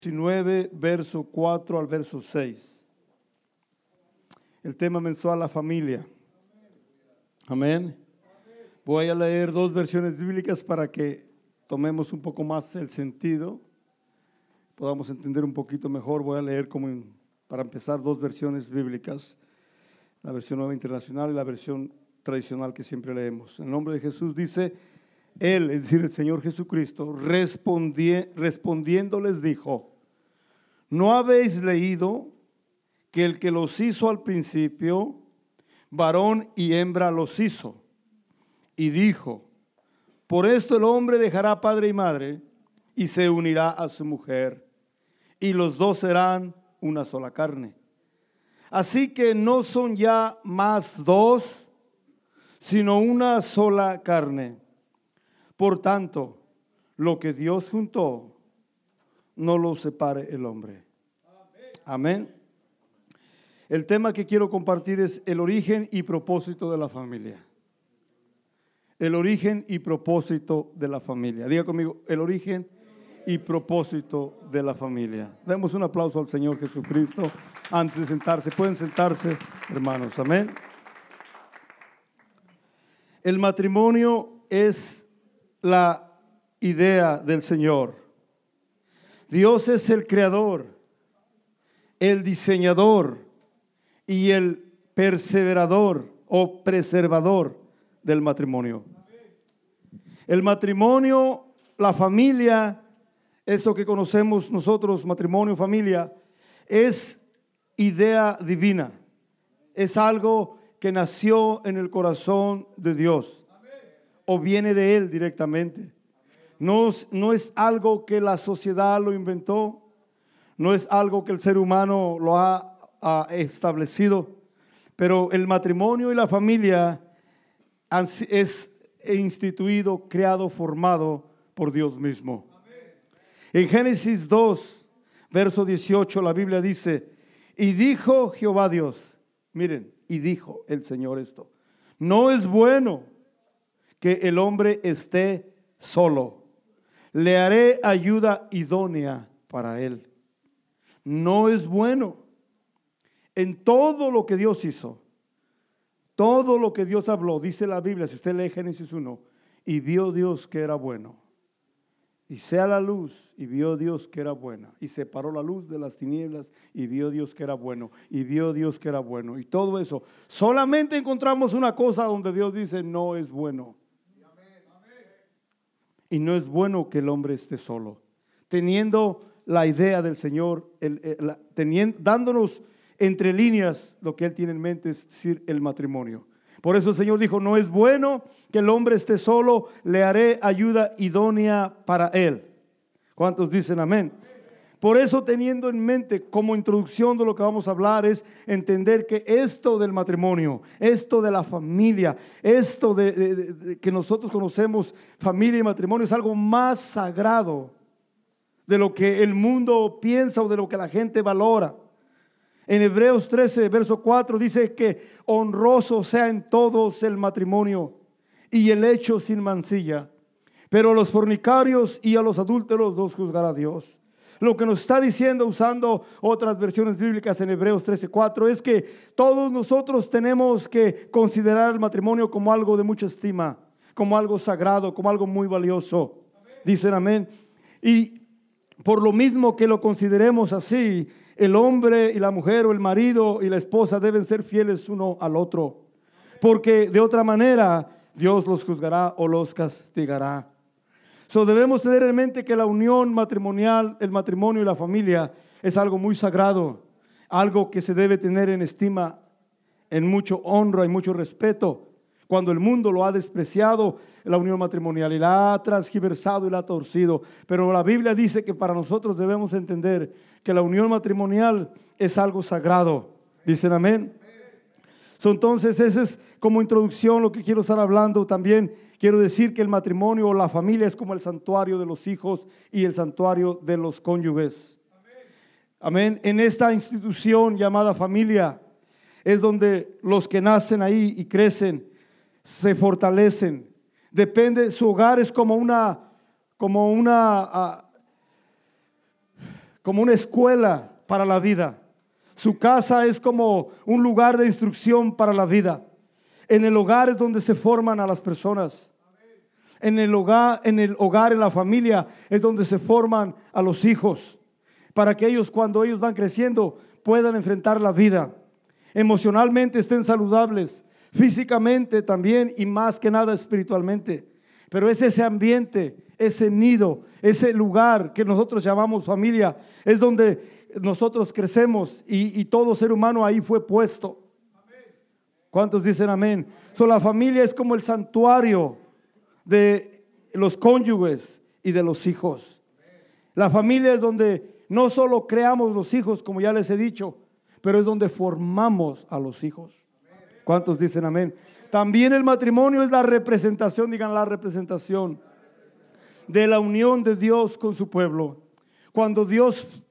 19, verso 4 al verso 6. El tema mensual, la familia. Amén. Voy a leer dos versiones bíblicas para que tomemos un poco más el sentido, podamos entender un poquito mejor. Voy a leer para empezar dos versiones bíblicas, la versión nueva internacional y la versión tradicional que siempre leemos. En el nombre de Jesús dice: Él, es decir, el Señor Jesucristo, respondiendo les dijo: ¿no habéis leído que el que los hizo al principio, varón y hembra los hizo? Y dijo: por esto el hombre dejará padre y madre y se unirá a su mujer, y los dos serán una sola carne. Así que no son ya más dos, sino una sola carne. Por tanto, lo que Dios juntó, no lo separe el hombre. Amén. El tema que quiero compartir es el origen y propósito de la familia. El origen y propósito de la familia. Diga conmigo: el origen y propósito de la familia. Demos un aplauso al Señor Jesucristo antes de sentarse. Pueden sentarse, hermanos. Amén. El matrimonio es la idea del Señor. Dios es el creador, el diseñador y el perseverador o preservador del matrimonio. El matrimonio, la familia, eso que conocemos nosotros, matrimonio, familia, es idea divina. Es algo que nació en el corazón de Dios o viene de Él directamente. No es algo que la sociedad lo inventó, no es algo que el ser humano lo ha establecido, pero el matrimonio y la familia es instituido, creado, formado por Dios mismo. En Génesis 2, verso 18, la Biblia dice: y dijo Jehová Dios, miren, y dijo el Señor esto: no es bueno que el hombre esté solo. Le haré ayuda idónea para él. No es bueno. En todo lo que Dios hizo, todo lo que Dios habló, dice la Biblia, si usted lee Génesis 1, y vio Dios que era bueno. Y sea la luz, y vio Dios que era buena. Y separó la luz de las tinieblas, y vio Dios que era bueno. Y vio Dios que era bueno. Y todo eso. Solamente encontramos una cosa donde Dios dice: no es bueno. Y no es bueno que el hombre esté solo. Teniendo la idea del Señor, dándonos entre líneas lo que Él tiene en mente, es decir, el matrimonio. Por eso el Señor dijo: no es bueno que el hombre esté solo, le haré ayuda idónea para él. ¿Cuántos dicen amén? Por eso, teniendo en mente, como introducción de lo que vamos a hablar, es entender que esto del matrimonio, esto de la familia, esto de que nosotros conocemos familia y matrimonio, es algo más sagrado de lo que el mundo piensa o de lo que la gente valora. En Hebreos 13, verso 4 dice que honroso sea en todos el matrimonio y el hecho sin mancilla, pero a los fornicarios y a los adúlteros los juzgará Dios. Lo que nos está diciendo, usando otras versiones bíblicas en Hebreos 13:4, es que todos nosotros tenemos que considerar el matrimonio como algo de mucha estima, como algo sagrado, como algo muy valioso. Dicen amén. Y por lo mismo que lo consideremos así, el hombre y la mujer, o el marido y la esposa, deben ser fieles uno al otro, porque de otra manera Dios los juzgará o los castigará. Debemos tener en mente que la unión matrimonial, el matrimonio y la familia, es algo muy sagrado, algo que se debe tener en estima, en mucho honra y mucho respeto. Cuando el mundo lo ha despreciado, la unión matrimonial, y la ha transgiversado y la ha torcido, pero la Biblia dice que para nosotros debemos entender que la unión matrimonial es algo sagrado. ¿Dicen amén? Entonces, esa es como introducción lo que quiero estar hablando. También quiero decir que el matrimonio o la familia es como el santuario de los hijos y el santuario de los cónyuges. Amén. En esta institución llamada familia es donde los que nacen ahí y crecen se fortalecen. Depende, su hogar es como una como una escuela para la vida. Su casa es como un lugar de instrucción para la vida. En el hogar es donde se forman a las personas. En el hogar, en la familia es donde se forman a los hijos, para que ellos, cuando ellos van creciendo, puedan enfrentar la vida. Emocionalmente estén saludables, físicamente también, y más que nada espiritualmente. Pero es ese ambiente, ese nido, ese lugar que nosotros llamamos familia, es donde nosotros crecemos, y todo ser humano ahí fue puesto. ¿Cuántos dicen amén? La familia es como el santuario de los cónyuges y de los hijos. La familia es donde no solo creamos los hijos, como ya les he dicho, pero es donde formamos a los hijos. ¿Cuántos dicen amén? También el matrimonio es la representación, digan la representación de la unión de Dios con su pueblo. Cuando Dios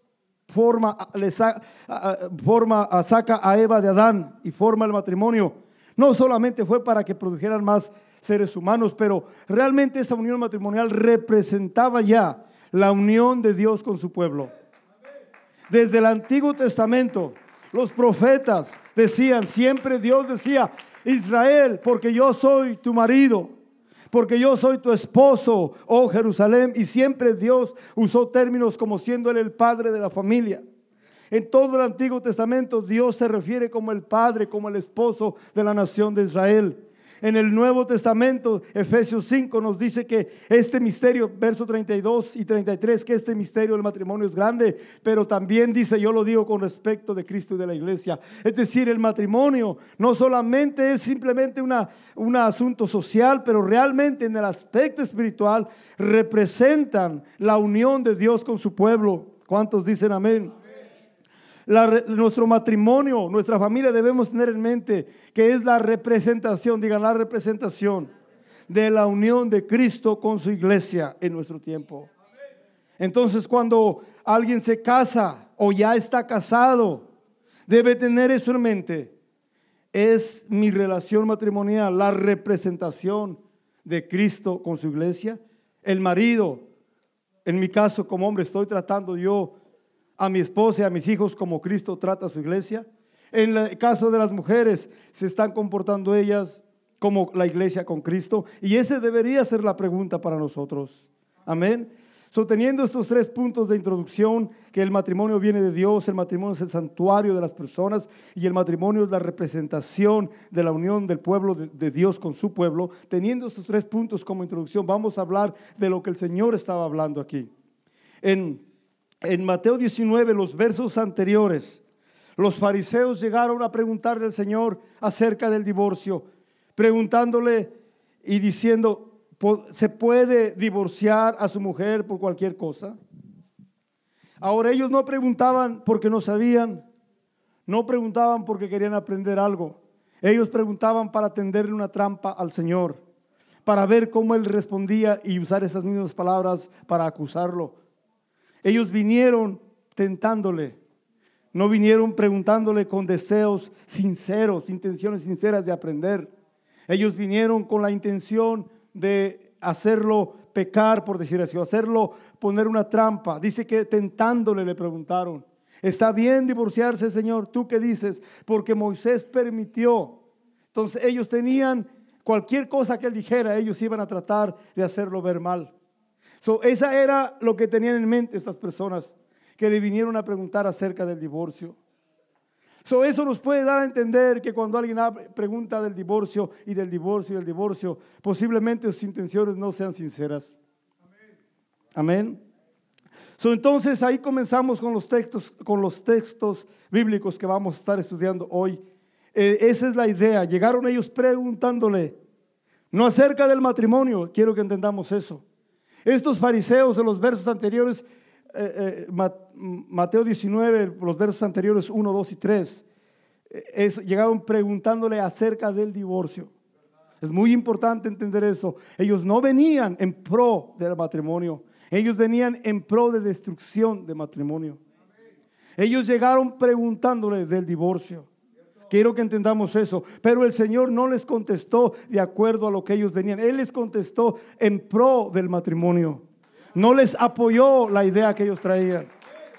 saca a Eva de Adán y forma el matrimonio, no solamente fue para que produjeran más seres humanos, pero realmente esa unión matrimonial representaba ya la unión de Dios con su pueblo. Desde el Antiguo Testamento, los profetas decían, siempre Dios decía: Israel, porque yo soy tu marido, porque yo soy tu esposo, oh Jerusalén. Y siempre Dios usó términos como siendo Él el padre de la familia. En todo el Antiguo Testamento Dios se refiere como el padre, como el esposo de la nación de Israel. En el Nuevo Testamento, Efesios 5 nos dice que este misterio, versos 32 y 33, que este misterio del matrimonio es grande, pero también dice, yo lo digo con respecto de Cristo y de la iglesia. Es decir, el matrimonio no solamente es simplemente un asunto social, pero realmente en el aspecto espiritual representan la unión de Dios con su pueblo. ¿Cuántos dicen amén? Nuestro matrimonio, nuestra familia, debemos tener en mente que es la representación, digan la representación de la unión de Cristo con su iglesia en nuestro tiempo. Entonces, cuando alguien se casa o ya está casado, debe tener eso en mente. Es mi relación matrimonial la representación de Cristo con su iglesia. El marido, en mi caso como hombre, estoy tratando yo a mi esposa y a mis hijos como Cristo trata a su iglesia. En el caso de las mujeres, se están comportando ellas como la iglesia con Cristo. Y esa debería ser la pregunta para nosotros. Amén. Teniendo estos 3 puntos de introducción, que el matrimonio viene de Dios, el matrimonio es el santuario de las personas y el matrimonio es la representación de la unión del pueblo de Dios con su pueblo. Teniendo estos 3 puntos como introducción, vamos a hablar de lo que el Señor estaba hablando aquí. En Mateo 19, los versos anteriores, los fariseos llegaron a preguntarle al Señor acerca del divorcio, preguntándole y diciendo, ¿se puede divorciar a su mujer por cualquier cosa? Ahora, ellos no preguntaban porque no sabían, no preguntaban porque querían aprender algo. Ellos preguntaban para tenderle una trampa al Señor, para ver cómo Él respondía y usar esas mismas palabras para acusarlo. Ellos vinieron tentándole, no vinieron preguntándole con deseos sinceros, intenciones sinceras de aprender. Ellos vinieron con la intención de hacerlo pecar, por decir así, hacerlo poner una trampa. Dice que tentándole le preguntaron, ¿está bien divorciarse, Señor? ¿Tú qué dices? Porque Moisés permitió. Entonces ellos tenían cualquier cosa que Él dijera, ellos iban a tratar de hacerlo ver mal. Esa era lo que tenían en mente estas personas que le vinieron a preguntar acerca del divorcio. Eso nos puede dar a entender que cuando alguien pregunta del divorcio y del divorcio y del divorcio, posiblemente sus intenciones no sean sinceras. Amén. Entonces ahí comenzamos con los textos bíblicos que vamos a estar estudiando hoy. Esa es la idea. Llegaron ellos preguntándole, no acerca del matrimonio, quiero que entendamos eso. Estos fariseos en los versos anteriores, Mateo 19, los versos anteriores 1, 2 y 3, llegaron preguntándole acerca del divorcio. Es muy importante entender eso. Ellos no venían en pro del matrimonio, ellos venían en pro de destrucción del matrimonio. Ellos llegaron preguntándole del divorcio. Quiero que entendamos eso. Pero el Señor no les contestó de acuerdo a lo que ellos venían. Él les contestó en pro del matrimonio. No les apoyó la idea que ellos traían.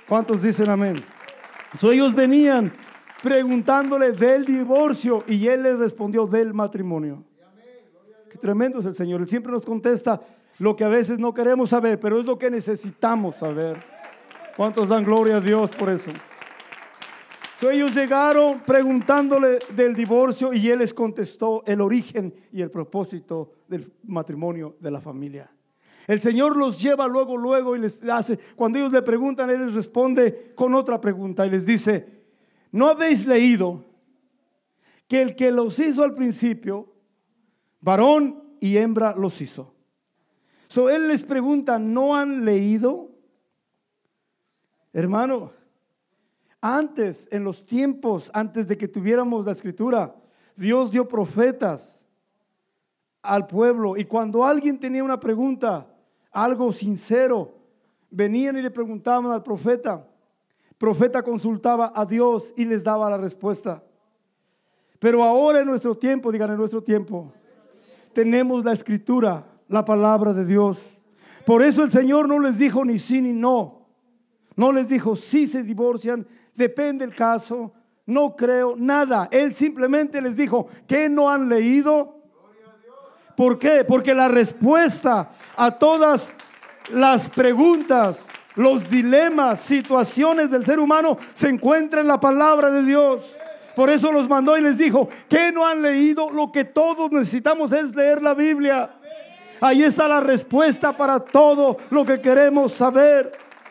¿Cuántos dicen amén? Ellos venían preguntándole del divorcio y él les respondió del matrimonio. Qué tremendo es el Señor. Él siempre nos contesta lo que a veces no queremos saber, pero es lo que necesitamos saber. ¿Cuántos dan gloria a Dios por eso? Ellos llegaron preguntándole del divorcio y él les contestó el origen y el propósito del matrimonio, de la familia. El Señor los lleva luego y les hace, cuando ellos le preguntan, él les responde con otra pregunta y les dice: ¿no habéis leído que el que los hizo al principio, varón y hembra los hizo? Él les pregunta: ¿no han leído? Hermano, antes, en los tiempos, antes de que tuviéramos la escritura, Dios dio profetas al pueblo. Y cuando alguien tenía una pregunta, algo sincero, venían y le preguntaban al profeta. El profeta consultaba a Dios y les daba la respuesta. Pero ahora en nuestro tiempo, digan en nuestro tiempo, tenemos la escritura, la palabra de Dios. Por eso el Señor no les dijo ni sí ni no. No les dijo si se divorcian, depende el caso, no creo, nada. Él simplemente les dijo: ¿qué no han leído? ¿Por qué? Porque la respuesta a todas las preguntas, los dilemas, situaciones del ser humano se encuentra en la palabra de Dios. Por eso los mandó y les dijo: ¿qué no han leído? Lo que todos necesitamos es leer la Biblia. Ahí está la respuesta para todo lo que queremos saber.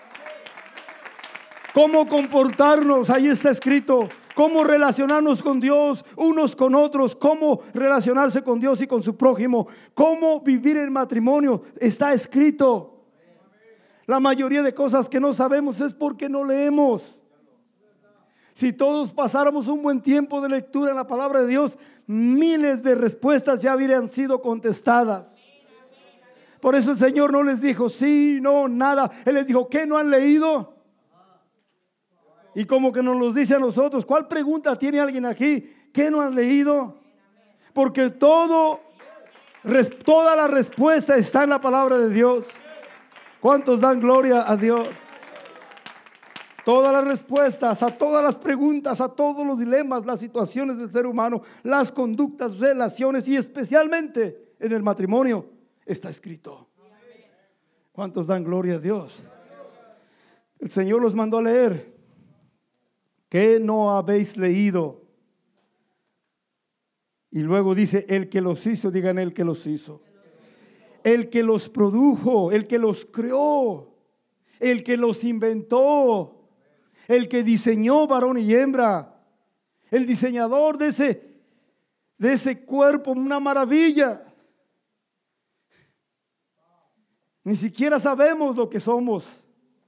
Cómo comportarnos, ahí está escrito. Cómo relacionarnos con Dios, unos con otros. Cómo relacionarse con Dios y con su prójimo. Cómo vivir en matrimonio, está escrito. La mayoría de cosas que no sabemos es porque no leemos. Si todos pasáramos un buen tiempo de lectura en la palabra de Dios, miles de respuestas ya habrían sido contestadas. Por eso el Señor no les dijo sí, no, nada. Él les dijo: ¿qué no han leído? Y como que nos los dice a nosotros. ¿Cuál pregunta tiene alguien aquí? ¿Qué no han leído? Porque toda la respuesta está en la palabra de Dios. ¿Cuántos dan gloria a Dios? Todas las respuestas a todas las preguntas, a todos los dilemas, las situaciones del ser humano, las conductas, relaciones y especialmente en el matrimonio está escrito. ¿Cuántos dan gloria a Dios? El Señor los mandó a leer. ¿Qué no habéis leído? Y luego dice: el que los hizo, digan el que los hizo. El que los produjo, el que los creó, el que los inventó, el que diseñó varón y hembra, el diseñador de ese cuerpo, una maravilla. Ni siquiera sabemos lo que somos.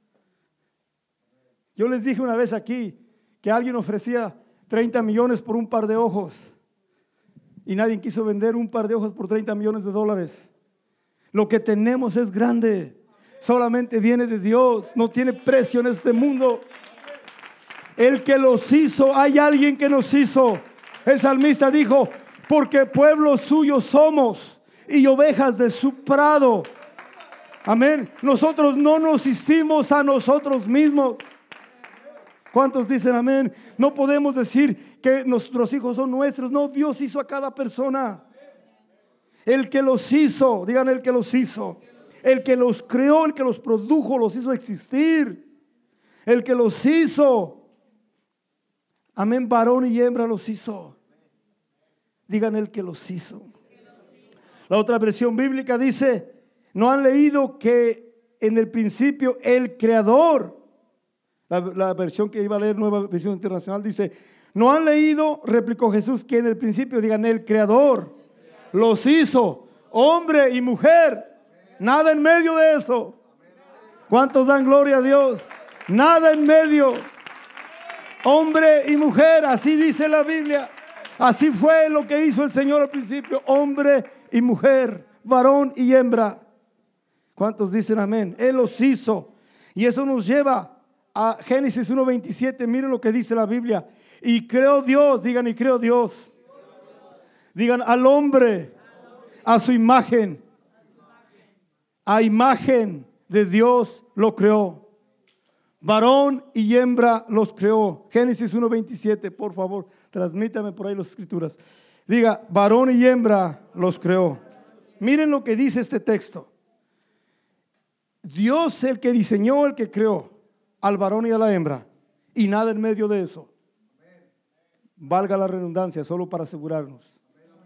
Yo les dije una vez aquí que alguien ofrecía 30 millones por un par de ojos y nadie quiso vender un par de ojos por 30 millones de dólares. Lo que tenemos es grande, solamente viene de Dios, no tiene precio en este mundo. El que los hizo, hay alguien que nos hizo. El salmista dijo: porque pueblo suyo somos y ovejas de su prado. Amén. Nosotros no nos hicimos a nosotros mismos. ¿Cuántos dicen amén? No podemos decir que nuestros hijos son nuestros. No, Dios hizo a cada persona. El que los hizo, digan el que los hizo. El que los creó, el que los produjo, los hizo existir. El que los hizo. Amén, varón y hembra los hizo. Digan el que los hizo. La otra versión bíblica dice: ¿no han leído que en el principio el Creador? La versión que iba a leer, Nueva Versión Internacional, dice: ¿no han leído, replicó Jesús, que en el principio, digan, el Creador los hizo hombre y mujer? Nada en medio de eso. ¿Cuántos dan gloria a Dios? Nada en medio. Hombre y mujer, así dice la Biblia. Así fue lo que hizo el Señor al principio: hombre y mujer, varón y hembra. ¿Cuántos dicen amén? Él los hizo. Y eso nos lleva a Génesis 1:27. Miren lo que dice la Biblia: y creó Dios, digan, y creó Dios, digan, al hombre a su imagen, a imagen de Dios lo creó, Varón y hembra los creó. Génesis 1:27, por favor, transmítame por ahí las escrituras. Diga, varón y hembra los creó. Miren lo que dice este texto. Dios, el que diseñó, el que creó al varón y a la hembra, y nada en medio de eso. Valga la redundancia, solo para asegurarnos.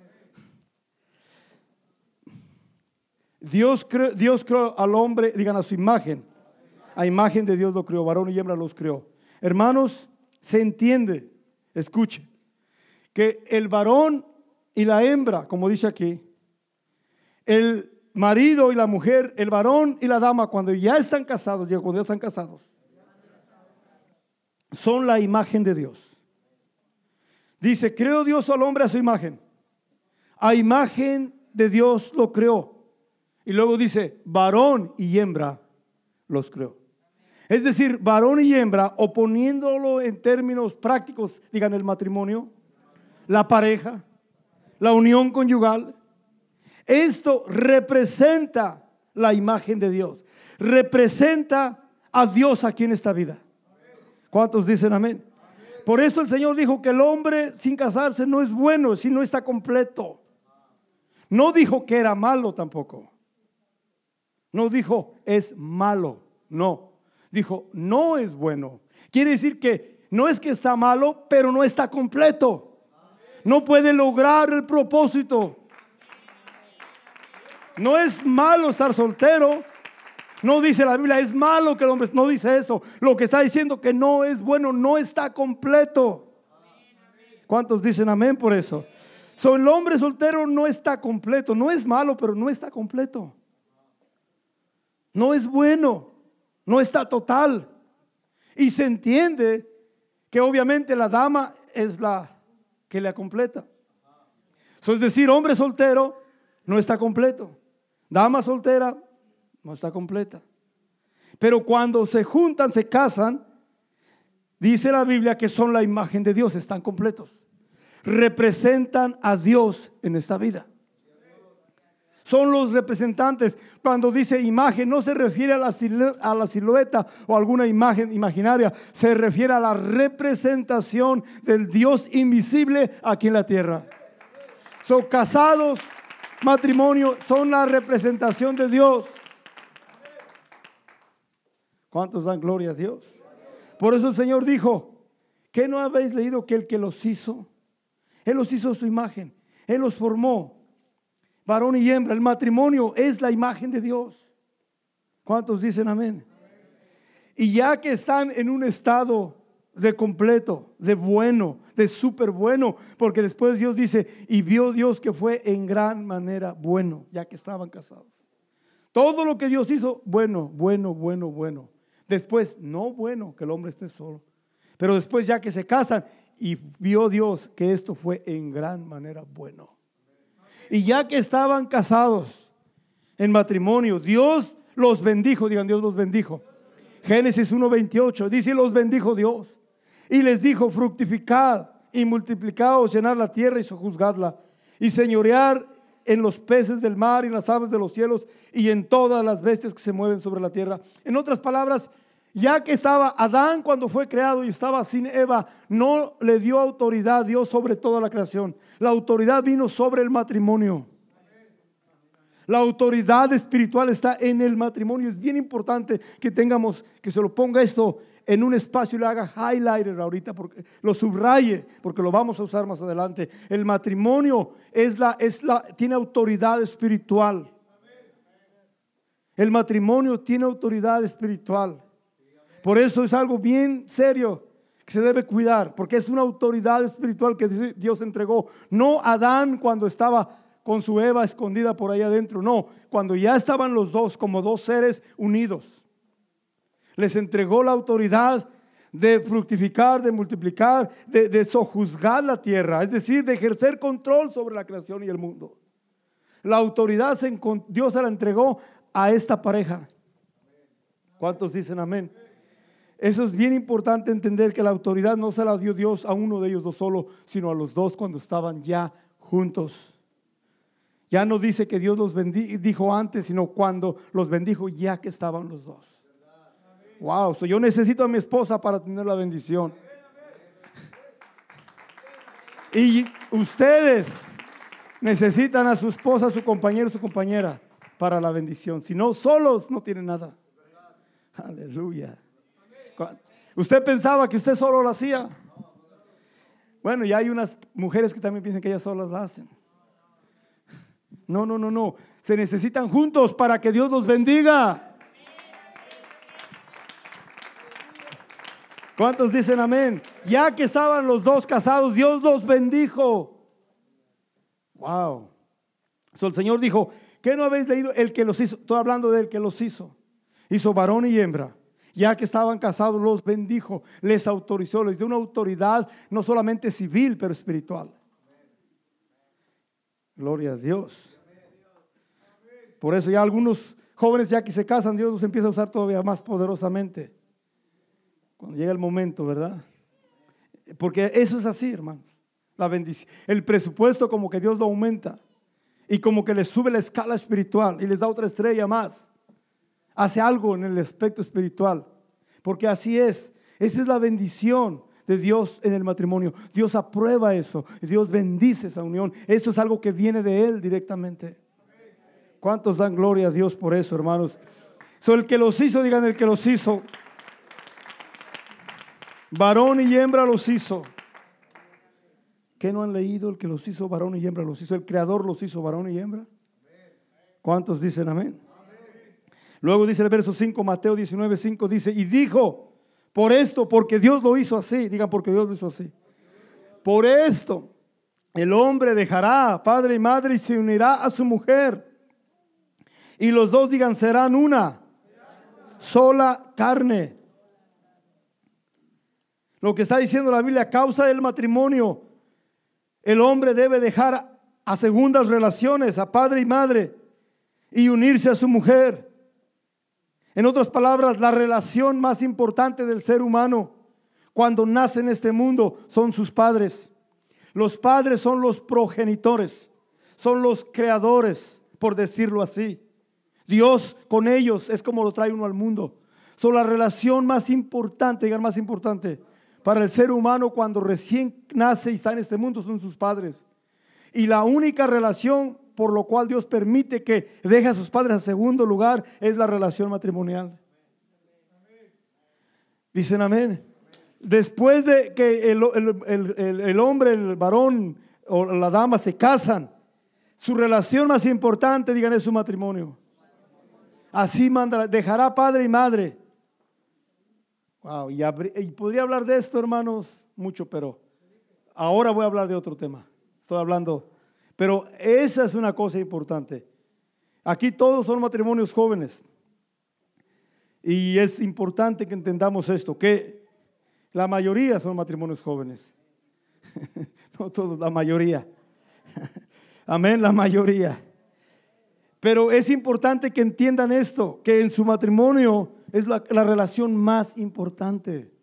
Dios creó al hombre, digan, a su imagen. A imagen de Dios lo creó, varón y hembra los creó. Hermanos, se entiende, escuche, que el varón y la hembra, como dice aquí, el marido y la mujer, el varón y la dama, cuando ya están casados, son la imagen de Dios. Dice, creó Dios al hombre a su imagen. A imagen de Dios lo creó. Y luego dice, varón y hembra los creó. Es decir, varón y hembra, o poniéndolo en términos prácticos, digan el matrimonio, la pareja, la unión conyugal. Esto representa la imagen de Dios. Representa a Dios aquí en esta vida. ¿Cuántos dicen amén? Por eso el Señor dijo que el hombre sin casarse no es bueno, si no está completo. No dijo que era malo tampoco. No dijo es malo, no. Dijo no es bueno. Quiere decir que no es que está malo, pero no está completo. No puede lograr el propósito. No es malo estar soltero. No dice la Biblia, es malo que el hombre, no dice eso. Lo que está diciendo que no es bueno, no está completo. ¿Cuántos dicen amén por eso? El hombre soltero no está completo. No es malo, pero no está completo. No es bueno, no está total. Y se entiende que obviamente la dama es la que la completa. Es decir, hombre soltero no está completo. Dama soltera no está completa. Pero cuando se juntan, se casan, dice la Biblia que son la imagen de Dios, están completos. Representan a Dios en esta vida. Son los representantes. Cuando dice imagen, no se refiere a la silueta o alguna imagen imaginaria. Se refiere a la representación del Dios invisible aquí en la tierra. Son casados, matrimonio, son la representación de Dios. ¿Cuántos dan gloria a Dios? Por eso el Señor dijo, ¿qué no habéis leído que el que los hizo? Él los hizo a su imagen. Él los formó. Varón y hembra, el matrimonio es la imagen de Dios. ¿Cuántos dicen amén? Y ya que están en un estado de completo, de bueno, de súper bueno, porque después Dios dice, y vio Dios que fue en gran manera bueno, ya que estaban casados. Todo lo que Dios hizo, bueno, bueno, bueno, bueno. Después, no bueno que el hombre esté solo, pero después ya que se casan, y vio Dios que esto fue en gran manera bueno. Y ya que estaban casados en matrimonio, Dios los bendijo. Digan, Dios los bendijo. Génesis 1:28 dice, los bendijo Dios. Y les dijo, fructificad y multiplicaos, llenar la tierra y sojuzgadla. Y señorear en los peces del mar y en las aves de los cielos y en todas las bestias que se mueven sobre la tierra. En otras palabras, ya que estaba Adán cuando fue creado y estaba sin Eva, no le dio autoridad Dios sobre toda la creación. La autoridad vino sobre el matrimonio. La autoridad espiritual está en el matrimonio. Es bien importante que tengamos, que se lo ponga esto en un espacio y lo haga highlighter ahorita, porque lo subraye, porque lo vamos a usar más adelante. El matrimonio tiene autoridad espiritual. El matrimonio tiene autoridad espiritual. Por eso es algo bien serio que se debe cuidar, porque es una autoridad espiritual que Dios entregó. No a Adán cuando estaba con su Eva escondida por ahí adentro, no, cuando ya estaban los dos como dos seres unidos. Les entregó la autoridad de fructificar, de multiplicar, de sojuzgar la tierra, es decir, de ejercer control sobre la creación y el mundo. La autoridad Dios se la entregó a esta pareja. ¿Cuántos dicen amén? Eso es bien importante entender, que la autoridad no se la dio Dios a uno de ellos dos solo, sino a los dos cuando estaban ya juntos. Ya no dice que Dios los bendijo antes, sino cuando los bendijo ya que estaban los dos. Wow, yo necesito a mi esposa para tener la bendición. Y ustedes necesitan a su esposa, a su compañero, su compañera para la bendición. Si no, solos no tienen nada. Aleluya. ¿Usted pensaba que usted solo lo hacía? Bueno, y hay unas mujeres que también piensan que ellas solas la hacen. No. Se necesitan juntos para que Dios los bendiga. ¿Cuántos dicen amén? Ya que estaban los dos casados, Dios los bendijo. Wow. El Señor dijo, ¿qué no habéis leído? El que los hizo, estoy hablando del que los hizo. Hizo varón y hembra. Ya que estaban casados, los bendijo, les autorizó, les dio una autoridad no solamente civil, pero espiritual. Gloria a Dios. Por eso ya algunos jóvenes ya que se casan, Dios los empieza a usar todavía más poderosamente. Cuando llega el momento, ¿verdad? Porque eso es así, hermanos. La bendición, el presupuesto como que Dios lo aumenta y como que les sube la escala espiritual y les da otra estrella más. Hace algo en el aspecto espiritual, porque así es. Esa es la bendición de Dios en el matrimonio. Dios aprueba eso, Dios bendice esa unión. Eso es algo que viene de Él directamente. ¿Cuántos dan gloria a Dios por eso, hermanos? El que los hizo, digan el que los hizo. Varón y hembra los hizo. ¿Qué no han leído? El que los hizo varón y hembra los hizo. El Creador los hizo varón y hembra. ¿Cuántos dicen amén? Luego dice el verso 5, Mateo 19:5 dice, y dijo, por esto, porque Dios lo hizo así. Digan, porque Dios lo hizo así. Por esto, el hombre dejará padre y madre y se unirá a su mujer. Y los dos, digan, serán una sola carne. Lo que está diciendo la Biblia, a causa del matrimonio, el hombre debe dejar a segundas relaciones, a padre y madre, y unirse a su mujer. En otras palabras, la relación más importante del ser humano cuando nace en este mundo son sus padres. Los padres son los progenitores, son los creadores, por decirlo así. Dios con ellos es como lo trae uno al mundo. Son la relación más importante, digan más importante, para el ser humano cuando recién nace y está en este mundo son sus padres. Y la única relación por lo cual Dios permite que deje a sus padres a segundo lugar es la relación matrimonial. Dicen amén. Después de que el hombre, el varón o la dama se casan, su relación más importante, digan, es su matrimonio. Así manda, dejará padre y madre. Wow, y podría hablar de esto, hermanos, mucho, pero ahora voy a hablar de otro tema. Estoy hablando, pero esa es una cosa importante. Aquí todos son matrimonios jóvenes. Y es importante que entendamos esto, que la mayoría son matrimonios jóvenes. No todos, la mayoría. Amén, la mayoría. Pero es importante que entiendan esto, que en su matrimonio es la relación más importante.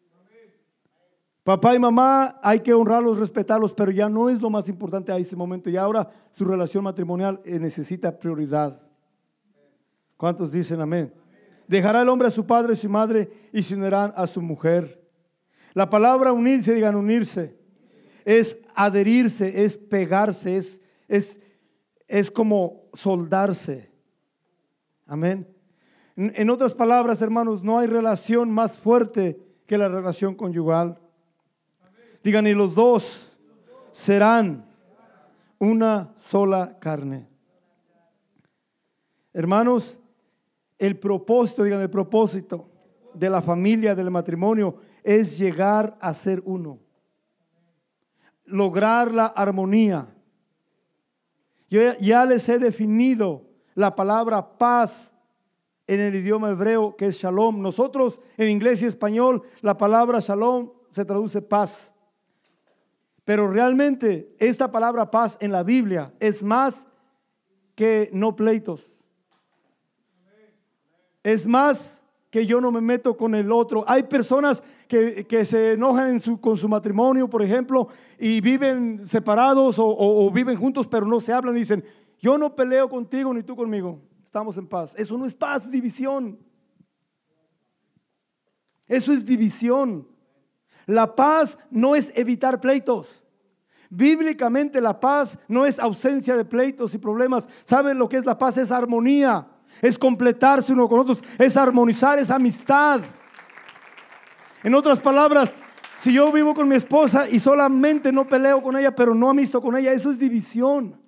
Papá y mamá hay que honrarlos, respetarlos, pero ya no es lo más importante a ese momento. Y ahora su relación matrimonial necesita prioridad. ¿Cuántos dicen amén? Dejará el hombre a su padre y su madre y se unirán a su mujer. La palabra unirse, digan unirse, es adherirse, es pegarse, es como soldarse. Amén. En otras palabras, hermanos, no hay relación más fuerte que la relación conyugal. Digan, y los dos serán una sola carne. Hermanos, el propósito, digan, el propósito de la familia, del matrimonio, es llegar a ser uno. Lograr la armonía. Yo ya les he definido la palabra paz en el idioma hebreo, que es shalom. Nosotros en inglés y español la palabra shalom se traduce paz. Pero realmente esta palabra paz en la Biblia es más que no pleitos. Es más que yo no me meto con el otro. Hay personas que se enojan con su matrimonio, por ejemplo, y viven separados o viven juntos, pero no se hablan y dicen, yo no peleo contigo ni tú conmigo, estamos en paz. Eso no es paz, es división. Eso es división. La paz no es evitar pleitos. Bíblicamente la paz no es ausencia de pleitos y problemas. ¿Saben lo que es la paz? Es armonía, es completarse uno con otros, es armonizar, es amistad. En otras palabras, si yo vivo con mi esposa y solamente no peleo con ella, pero no amisto con ella, eso es división.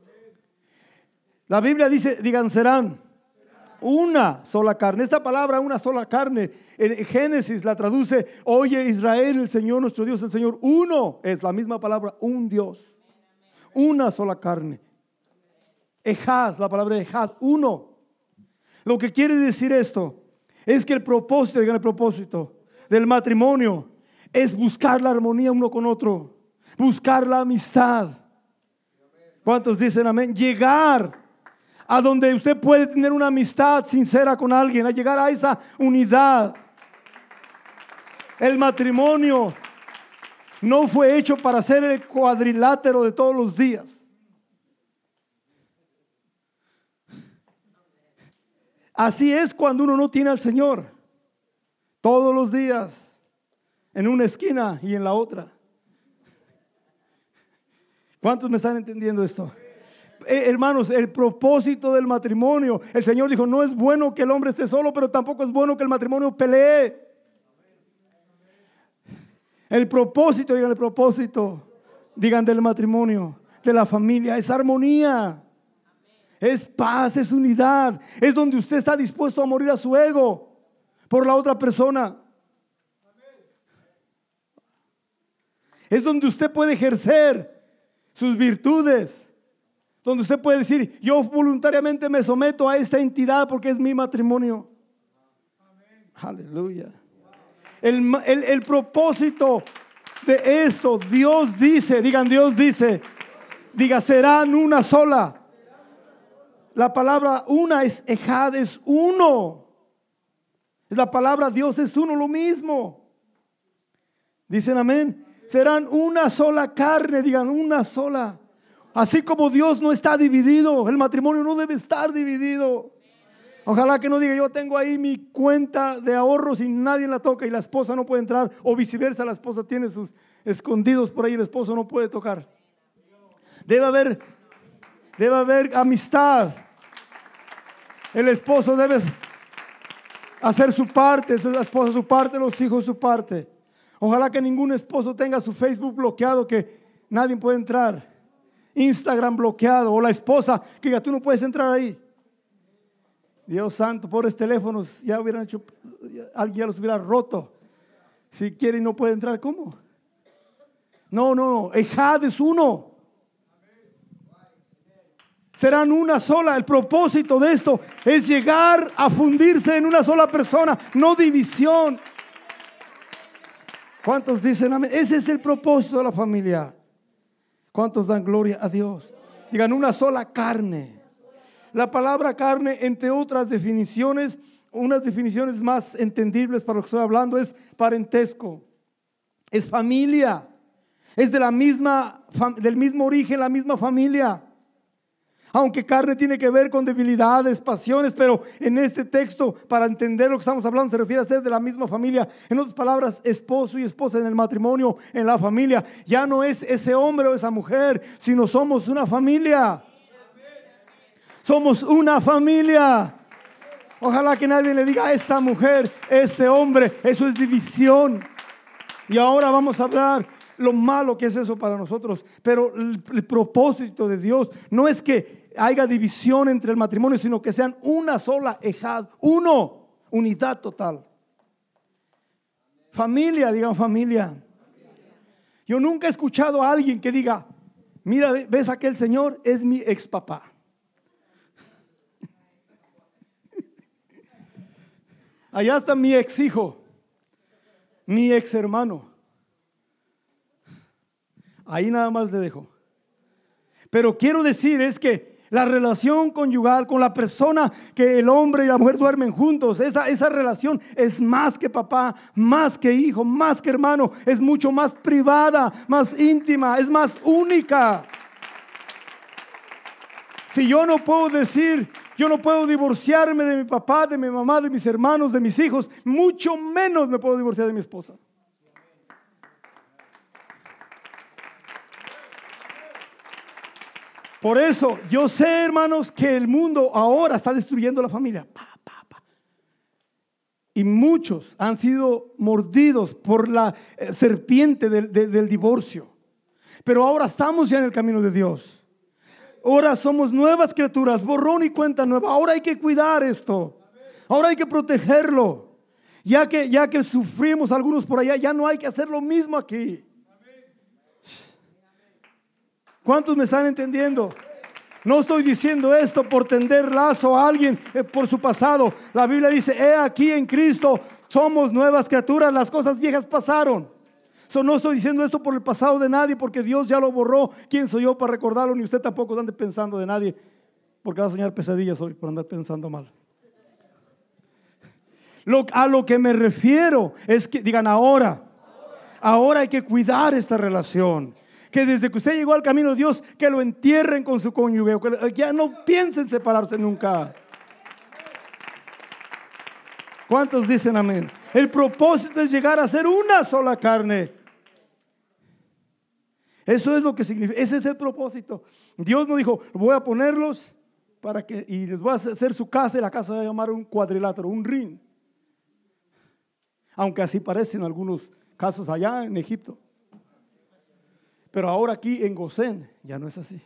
La Biblia dice, digan, serán una sola carne. Esta palabra, una sola carne, en Génesis la traduce: oye Israel, el Señor nuestro Dios, el Señor uno. Es la misma palabra, un Dios, una sola carne. Ejad, la palabra ejad, uno. Lo que quiere decir esto es que el propósito, digan, el propósito del matrimonio es buscar la armonía uno con otro, buscar la amistad. ¿Cuántos dicen amén? Llegar a donde usted puede tener una amistad sincera con alguien, a llegar a esa unidad. El matrimonio no fue hecho para ser el cuadrilátero de todos los días. Así es cuando uno no tiene al Señor. Todos los días, en una esquina y en la otra. ¿Cuántos me están entendiendo esto? Hermanos, el propósito del matrimonio, el Señor dijo, no es bueno que el hombre esté solo, pero tampoco es bueno que el matrimonio pelee. El propósito, digan el propósito, digan del matrimonio, de la familia, es armonía, es paz, es unidad, es donde usted está dispuesto a morir a su ego por la otra persona. Es donde usted puede ejercer sus virtudes, donde usted puede decir, yo voluntariamente me someto a esta entidad porque es mi matrimonio. Aleluya. El propósito de esto, Dios dice, digan, Dios dice, diga, serán una sola. La palabra una es ejad, es uno. Es la palabra Dios es uno, lo mismo. Dicen amén. Serán una sola carne, digan, una sola. Así como Dios no está dividido, el matrimonio no debe estar dividido. Ojalá que no diga, yo tengo ahí mi cuenta de ahorros y nadie la toca y la esposa no puede entrar, o viceversa, la esposa tiene sus escondidos por ahí y el esposo no puede tocar. Debe haber amistad. El esposo debe hacer su parte, la esposa su parte, los hijos su parte. Ojalá que ningún esposo tenga su Facebook bloqueado, que nadie puede entrar. Instagram bloqueado, o la esposa que diga, tú no puedes entrar ahí. Dios santo, pobres teléfonos, ya hubieran hecho, alguien ya los hubiera roto. Si quiere y no puede entrar, ¿cómo? No, ejad es uno. Serán una sola. El propósito de esto es llegar a fundirse en una sola persona, no división. ¿Cuántos dicen amén? Ese es el propósito de la familia. ¿Cuántos dan gloria a Dios? Digan, una sola carne. La palabra carne, entre otras definiciones, unas definiciones más entendibles para lo que estoy hablando, es parentesco, es familia, es del mismo origen, la misma familia. Aunque carne tiene que ver con debilidades, pasiones, pero en este texto, para entender lo que estamos hablando, se refiere a ser de la misma familia. En otras palabras, esposo y esposa en el matrimonio, en la familia. Ya no es ese hombre o esa mujer, sino somos una familia. Somos una familia. Ojalá que nadie le diga a esta mujer, este hombre, eso es división. Y ahora vamos a hablar lo malo que es eso para nosotros. Pero el propósito de Dios no es que haya división entre el matrimonio, sino que sean una sola ejad, uno, unidad total. Familia, digan familia. Yo nunca he escuchado a alguien que diga, mira, ves aquel señor, es mi ex papá. Allá está mi ex hijo, mi ex hermano. Ahí nada más le dejo. Pero quiero decir es que la relación conyugal con la persona que el hombre y la mujer duermen juntos, esa relación es más que papá, más que hijo, más que hermano, es mucho más privada, más íntima, es más única. Si yo no puedo decir, yo no puedo divorciarme de mi papá, de mi mamá, de mis hermanos, de mis hijos, mucho menos me puedo divorciar de mi esposa. Por eso yo sé, hermanos, que el mundo ahora está destruyendo la familia. Y muchos han sido mordidos por la serpiente del divorcio. Pero ahora estamos ya en el camino de Dios. Ahora somos nuevas criaturas, borrón y cuenta nueva. Ahora hay que cuidar esto. Ahora hay que protegerlo. Ya que sufrimos algunos por allá, ya no hay que hacer lo mismo aquí. ¿Cuántos me están entendiendo? No estoy diciendo esto por tender lazo a alguien por su pasado. La Biblia dice, he aquí en Cristo somos nuevas criaturas, las cosas viejas pasaron. No estoy diciendo esto por el pasado de nadie, porque Dios ya lo borró. ¿Quién soy yo para recordarlo? Ni usted tampoco ande pensando de nadie, porque va a soñar pesadillas hoy por andar pensando mal. A lo que me refiero es que digan ahora hay que cuidar esta relación. Que desde que usted llegó al camino de Dios, que lo entierren con su cónyuge, que ya no piensen separarse nunca. ¿Cuántos dicen amén? El propósito es llegar a ser una sola carne. Eso es lo que significa, ese es el propósito. Dios no dijo, voy a ponerlos y les voy a hacer su casa, y la casa se va a llamar un cuadrilátero, un ring. Aunque así parecen algunos casos allá en Egipto. Pero ahora aquí en Gosén ya no es así.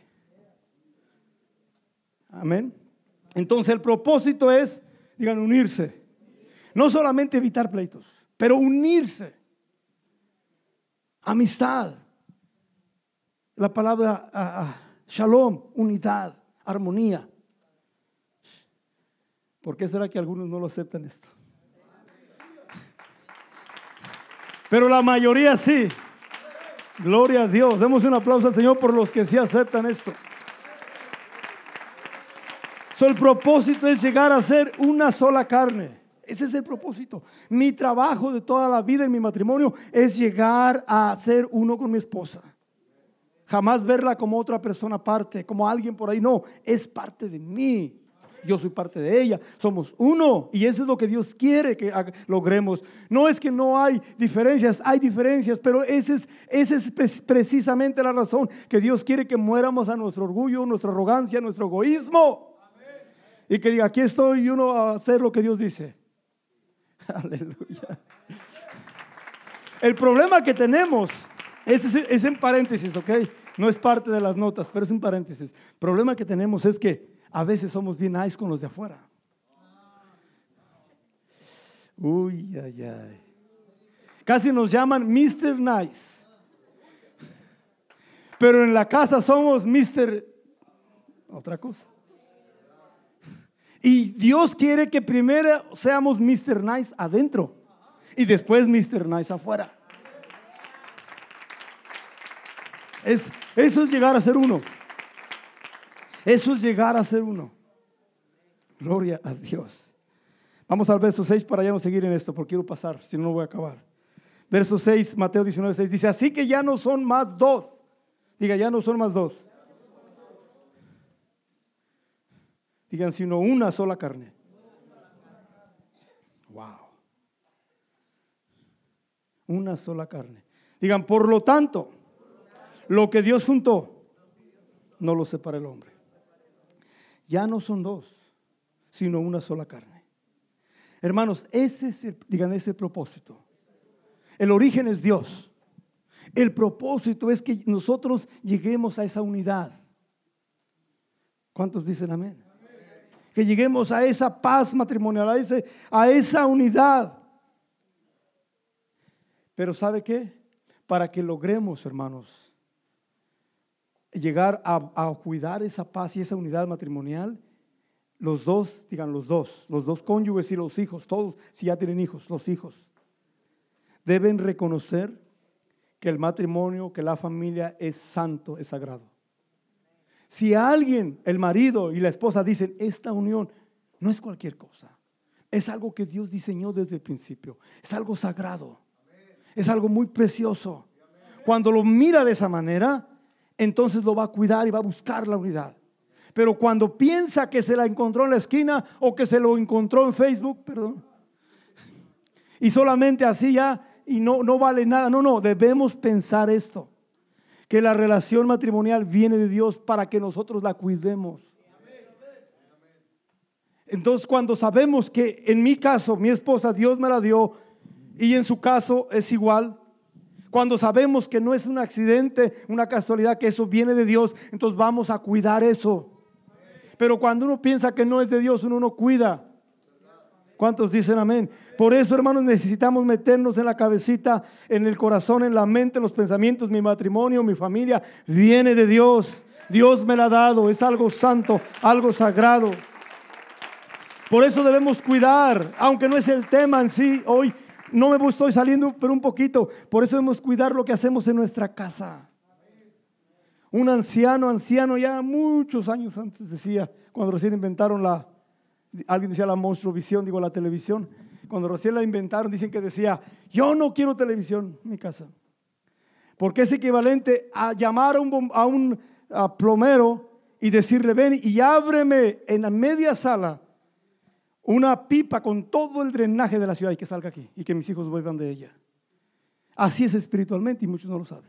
Amén. Entonces el propósito es, digan, unirse. No solamente evitar pleitos, pero unirse. Amistad. La palabra shalom, unidad, armonía. ¿Por qué será que algunos no lo aceptan esto? Pero la mayoría sí. Gloria a Dios. Demos un aplauso al Señor por los que sí aceptan esto. El propósito es llegar a ser una sola carne. Ese es el propósito. Mi trabajo de toda la vida en mi matrimonio es llegar a ser uno con mi esposa. Jamás verla como otra persona aparte, como alguien por ahí. No, es parte de mí. Yo soy parte de ella. Somos uno. Y eso es lo que Dios quiere que logremos. No es que no hay diferencias, hay diferencias. Pero esa es precisamente la razón que Dios quiere que muéramos a nuestro orgullo, nuestra arrogancia, nuestro egoísmo. Y que diga, aquí estoy uno a hacer lo que Dios dice. Aleluya. El problema que tenemos, es en paréntesis, ¿ok? No es parte de las notas, pero es en paréntesis. El problema que tenemos es que a veces somos bien nice con los de afuera. Uy, ay, ay. Casi nos llaman Mr. Nice. Pero en la casa somos Mr. otra cosa. Y Dios quiere que primero seamos Mr. Nice adentro y después Mr. Nice afuera. Eso es llegar a ser uno. Eso es llegar a ser uno. Gloria a Dios. Vamos al verso 6 para ya no seguir en esto, porque quiero pasar, si no voy a acabar. Verso 6, Mateo 19:6 dice, así que ya no son más dos. Diga, ya no son más dos. Digan, sino una sola carne. Wow. Una sola carne. Digan, por lo tanto, lo que Dios juntó, no lo separa el hombre. Ya no son dos, sino una sola carne. Hermanos, ese es ese propósito. El origen es Dios. El propósito es que nosotros lleguemos a esa unidad. ¿Cuántos dicen amén? Que lleguemos a esa paz matrimonial, a esa unidad. Pero ¿sabe qué? Para que logremos, hermanos, llegar a cuidar esa paz y esa unidad matrimonial, los dos, digan los dos cónyuges y los hijos, todos, si ya tienen hijos, los hijos, deben reconocer que el matrimonio, que la familia es santo, es sagrado. Si alguien, el marido y la esposa dicen, esta unión no es cualquier cosa, es algo que Dios diseñó desde el principio, es algo sagrado, es algo muy precioso. Cuando lo mira de esa manera, entonces lo va a cuidar y va a buscar la unidad. Pero cuando piensa que se la encontró en la esquina o que se lo encontró en Facebook, y solamente así ya, y no vale nada. No, debemos pensar esto, que la relación matrimonial viene de Dios para que nosotros la cuidemos. Entonces, cuando sabemos que en mi caso, mi esposa, Dios me la dio, y en su caso es igual, cuando sabemos que no es un accidente, una casualidad, que eso viene de Dios, entonces vamos a cuidar eso. Pero cuando uno piensa que no es de Dios, uno no cuida. ¿Cuántos dicen amén? Por eso, hermanos, necesitamos meternos en la cabecita, en el corazón, en la mente, en los pensamientos. Mi matrimonio, mi familia viene de Dios. Dios me la ha dado, es algo santo, algo sagrado. Por eso debemos cuidar, aunque no es el tema en sí hoy. No me estoy saliendo, pero un poquito. Por eso debemos cuidar lo que hacemos en nuestra casa. Un anciano ya muchos años antes decía, cuando recién inventaron alguien decía la monstrovisión, la televisión. Cuando recién la inventaron, dicen que decía, yo no quiero televisión en mi casa. Porque es equivalente a llamar a un plomero y decirle, ven y ábreme en la media sala una pipa con todo el drenaje de la ciudad y que salga aquí y que mis hijos vuelvan de ella. Así es espiritualmente y muchos no lo saben.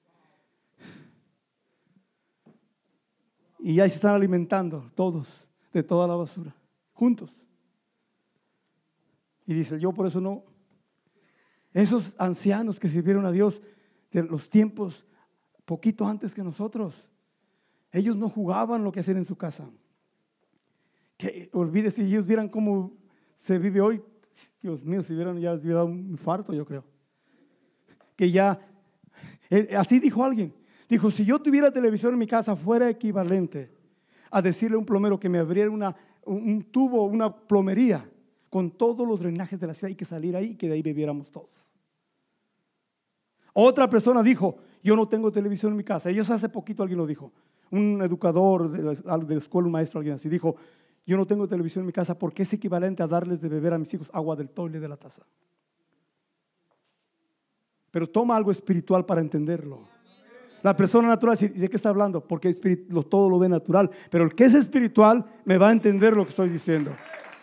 Y ya se están alimentando todos de toda la basura, juntos. Y dice, yo por eso no. Esos ancianos que sirvieron a Dios de los tiempos poquito antes que nosotros, ellos no jugaban lo que hacían en su casa. Que olvídese, si ellos vieran cómo se vive hoy, Dios mío, si vieran ya les hubiera dado un infarto, yo creo. Que ya, así dijo alguien. Dijo, si yo tuviera televisión en mi casa, fuera equivalente a decirle a un plomero que me abriera un tubo, una plomería con todos los drenajes de la ciudad y que saliera ahí y que de ahí bebiéramos todos. Otra persona dijo, yo no tengo televisión en mi casa. Ellos hace poquito alguien lo dijo. Un educador de la escuela, un maestro, alguien así dijo, yo no tengo televisión en mi casa porque es equivalente a darles de beber a mis hijos agua del toile de la taza. Pero toma algo espiritual para entenderlo. La persona natural, ¿de qué está hablando? Porque todo lo ve natural. Pero el que es espiritual me va a entender lo que estoy diciendo.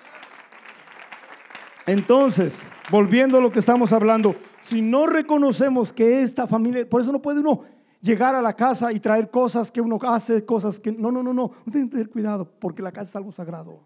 Entonces, volviendo a lo que estamos hablando, si no reconocemos que esta familia, por eso no puede uno llegar a la casa y traer cosas que uno hace, cosas que no. Uno tiene que tener cuidado porque la casa es algo sagrado.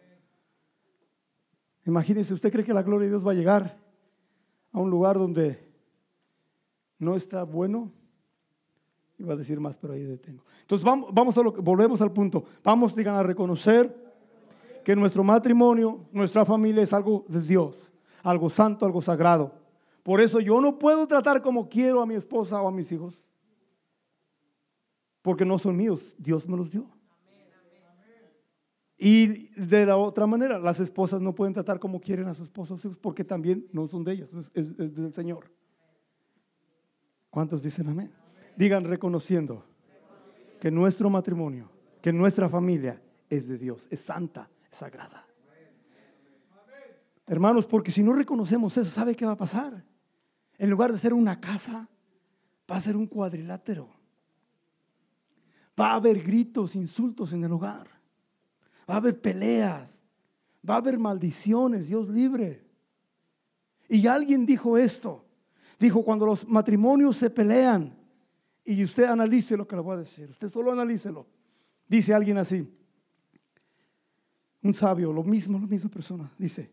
Imagínense, ¿usted cree que la gloria de Dios va a llegar a un lugar donde no está bueno? Iba a decir más, pero ahí detengo. Entonces volvemos al punto. Vamos, digan, a reconocer que nuestro matrimonio, nuestra familia es algo de Dios, algo santo, algo sagrado. Por eso yo no puedo tratar como quiero a mi esposa o a mis hijos, porque no son míos, Dios me los dio. Y de la otra manera, las esposas no pueden tratar como quieren a sus esposos o sus hijos, porque también no son de ellas, es del Señor. ¿Cuántos dicen amén? Digan, reconociendo que nuestro matrimonio, que nuestra familia es de Dios, es santa, es sagrada. Hermanos, porque si no reconocemos eso, ¿sabe qué va a pasar? En lugar de ser una casa, va a ser un cuadrilátero. Va a haber gritos, insultos en el hogar. Va a haber peleas. Va a haber maldiciones, Dios libre. Y alguien dijo esto. Dijo, cuando los matrimonios se pelean, y usted analice lo que le voy a decir, usted solo analícelo. Dice alguien así, un sabio, la misma persona, dice,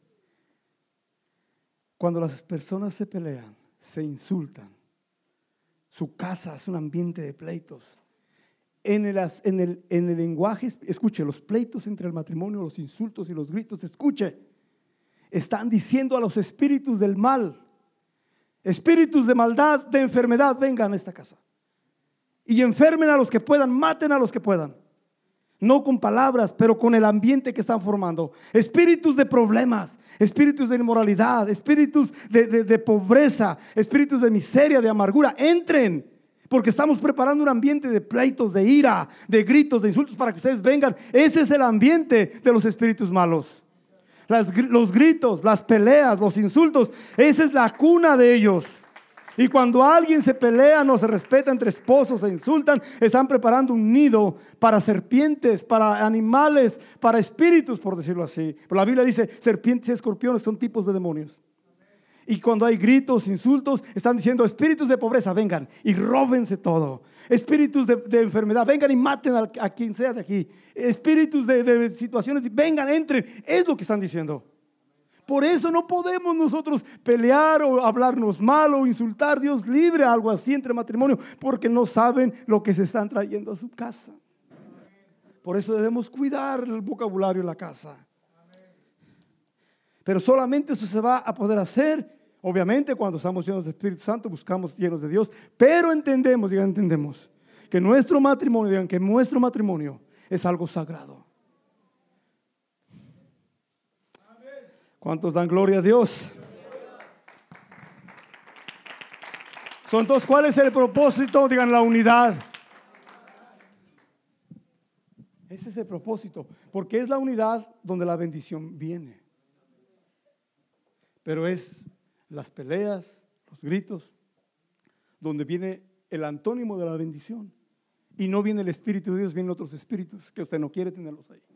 cuando las personas se pelean, se insultan, su casa es un ambiente de pleitos. En el lenguaje, escuche, los pleitos entre el matrimonio, los insultos y los gritos, escuche, están diciendo a los espíritus del mal, espíritus de maldad, de enfermedad, vengan a esta casa y enfermen a los que puedan, maten a los que puedan. No con palabras, pero con el ambiente que están formando. Espíritus de problemas, espíritus de inmoralidad, espíritus de pobreza, espíritus de miseria, de amargura, entren. Porque estamos preparando un ambiente de pleitos, de ira, de gritos, de insultos para que ustedes vengan. Ese es el ambiente de los espíritus malos. Los gritos, las peleas, los insultos, esa es la cuna de ellos. Y cuando alguien se pelea, no se respeta entre esposos, se insultan, están preparando un nido para serpientes, para animales, para espíritus, por decirlo así. Pero la Biblia dice, serpientes y escorpiones son tipos de demonios. Y cuando hay gritos, insultos, están diciendo, espíritus de pobreza, vengan y róbense todo. Espíritus de enfermedad, vengan y maten a quien sea de aquí. Espíritus de situaciones, vengan, entren. Es lo que están diciendo. Por eso no podemos nosotros pelear o hablarnos mal o insultar. Dios libre, algo así entre matrimonio, porque no saben lo que se están trayendo a su casa. Por eso debemos cuidar el vocabulario en la casa. Pero solamente eso se va a poder hacer, obviamente, cuando estamos llenos de Espíritu Santo, buscamos llenos de Dios. Pero entendemos, que nuestro matrimonio es algo sagrado. ¿Cuántos dan gloria a Dios? Son dos. ¿Cuál es el propósito? Digan, la unidad. Ese es el propósito, porque es la unidad donde la bendición viene. Pero es las peleas, los gritos, donde viene el antónimo de la bendición. Y no viene el Espíritu de Dios, vienen otros espíritus que usted no quiere tenerlos ahí.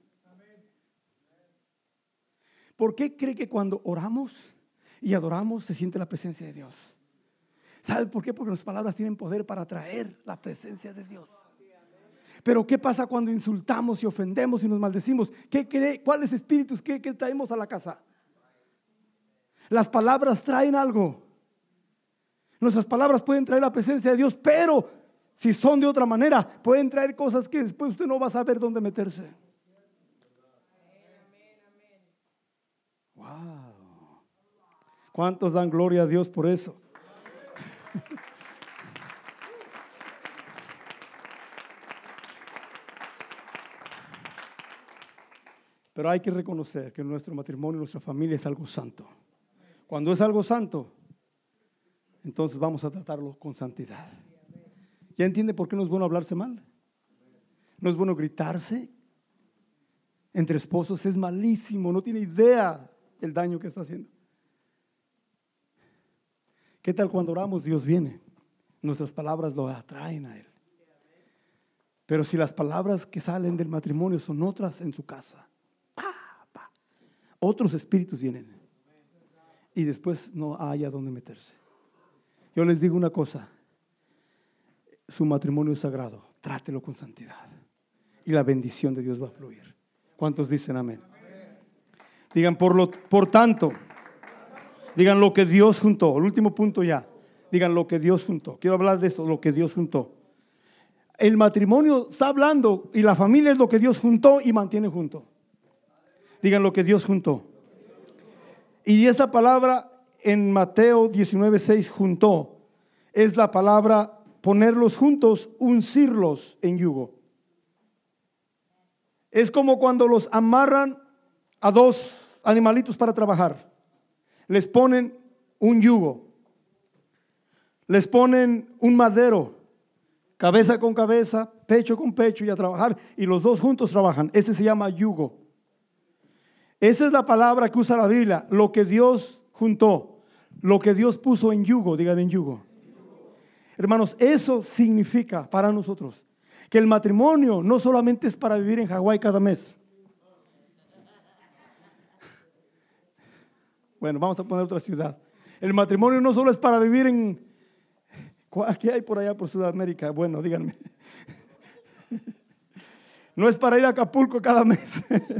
¿Por qué cree que cuando oramos y adoramos se siente la presencia de Dios? ¿Sabe por qué? Porque las palabras tienen poder para atraer la presencia de Dios. Pero ¿qué pasa cuando insultamos y ofendemos y nos maldecimos? ¿Qué cree? ¿Cuáles espíritus qué traemos a la casa? Las palabras traen algo. Nuestras palabras pueden traer la presencia de Dios, pero si son de otra manera, pueden traer cosas que después usted no va a saber dónde meterse. Wow. ¿Cuántos dan gloria a Dios por eso? Pero hay que reconocer que nuestro matrimonio, nuestra familia es algo santo. Cuando es algo santo, entonces vamos a tratarlo con santidad. ¿Ya entiende por qué no es bueno hablarse mal? No es bueno gritarse entre esposos, es malísimo, no tiene idea el daño que está haciendo. ¿Qué tal cuando oramos? Dios viene, nuestras palabras lo atraen a Él. Pero si las palabras que salen del matrimonio son otras en su casa, otros espíritus vienen y después no haya dónde meterse. Yo les digo una cosa, su matrimonio es sagrado, trátelo con santidad y la bendición de Dios va a fluir. ¿Cuántos dicen amén? Digan, por tanto, digan lo que Dios juntó. El último punto ya. Digan lo que Dios juntó. Quiero hablar de esto, lo que Dios juntó. El matrimonio está hablando y la familia es lo que Dios juntó y mantiene junto. Digan lo que Dios juntó. Y esta palabra en Mateo 19:6, juntó, es la palabra ponerlos juntos, uncirlos en yugo. Es como cuando los amarran a dos animalitos para trabajar. Les ponen un yugo, les ponen un madero, cabeza con cabeza, pecho con pecho y a trabajar, y los dos juntos trabajan. Ese se llama yugo. Esa es la palabra que usa la Biblia, lo que Dios juntó, lo que Dios puso en yugo, digan en yugo. Hermanos, eso significa para nosotros que el matrimonio no solamente es para vivir en Hawái cada mes. Bueno, vamos a poner otra ciudad. El matrimonio no solo es para vivir en... ¿Qué hay por allá por Sudamérica? Bueno, díganme. No es para ir a Acapulco cada mes.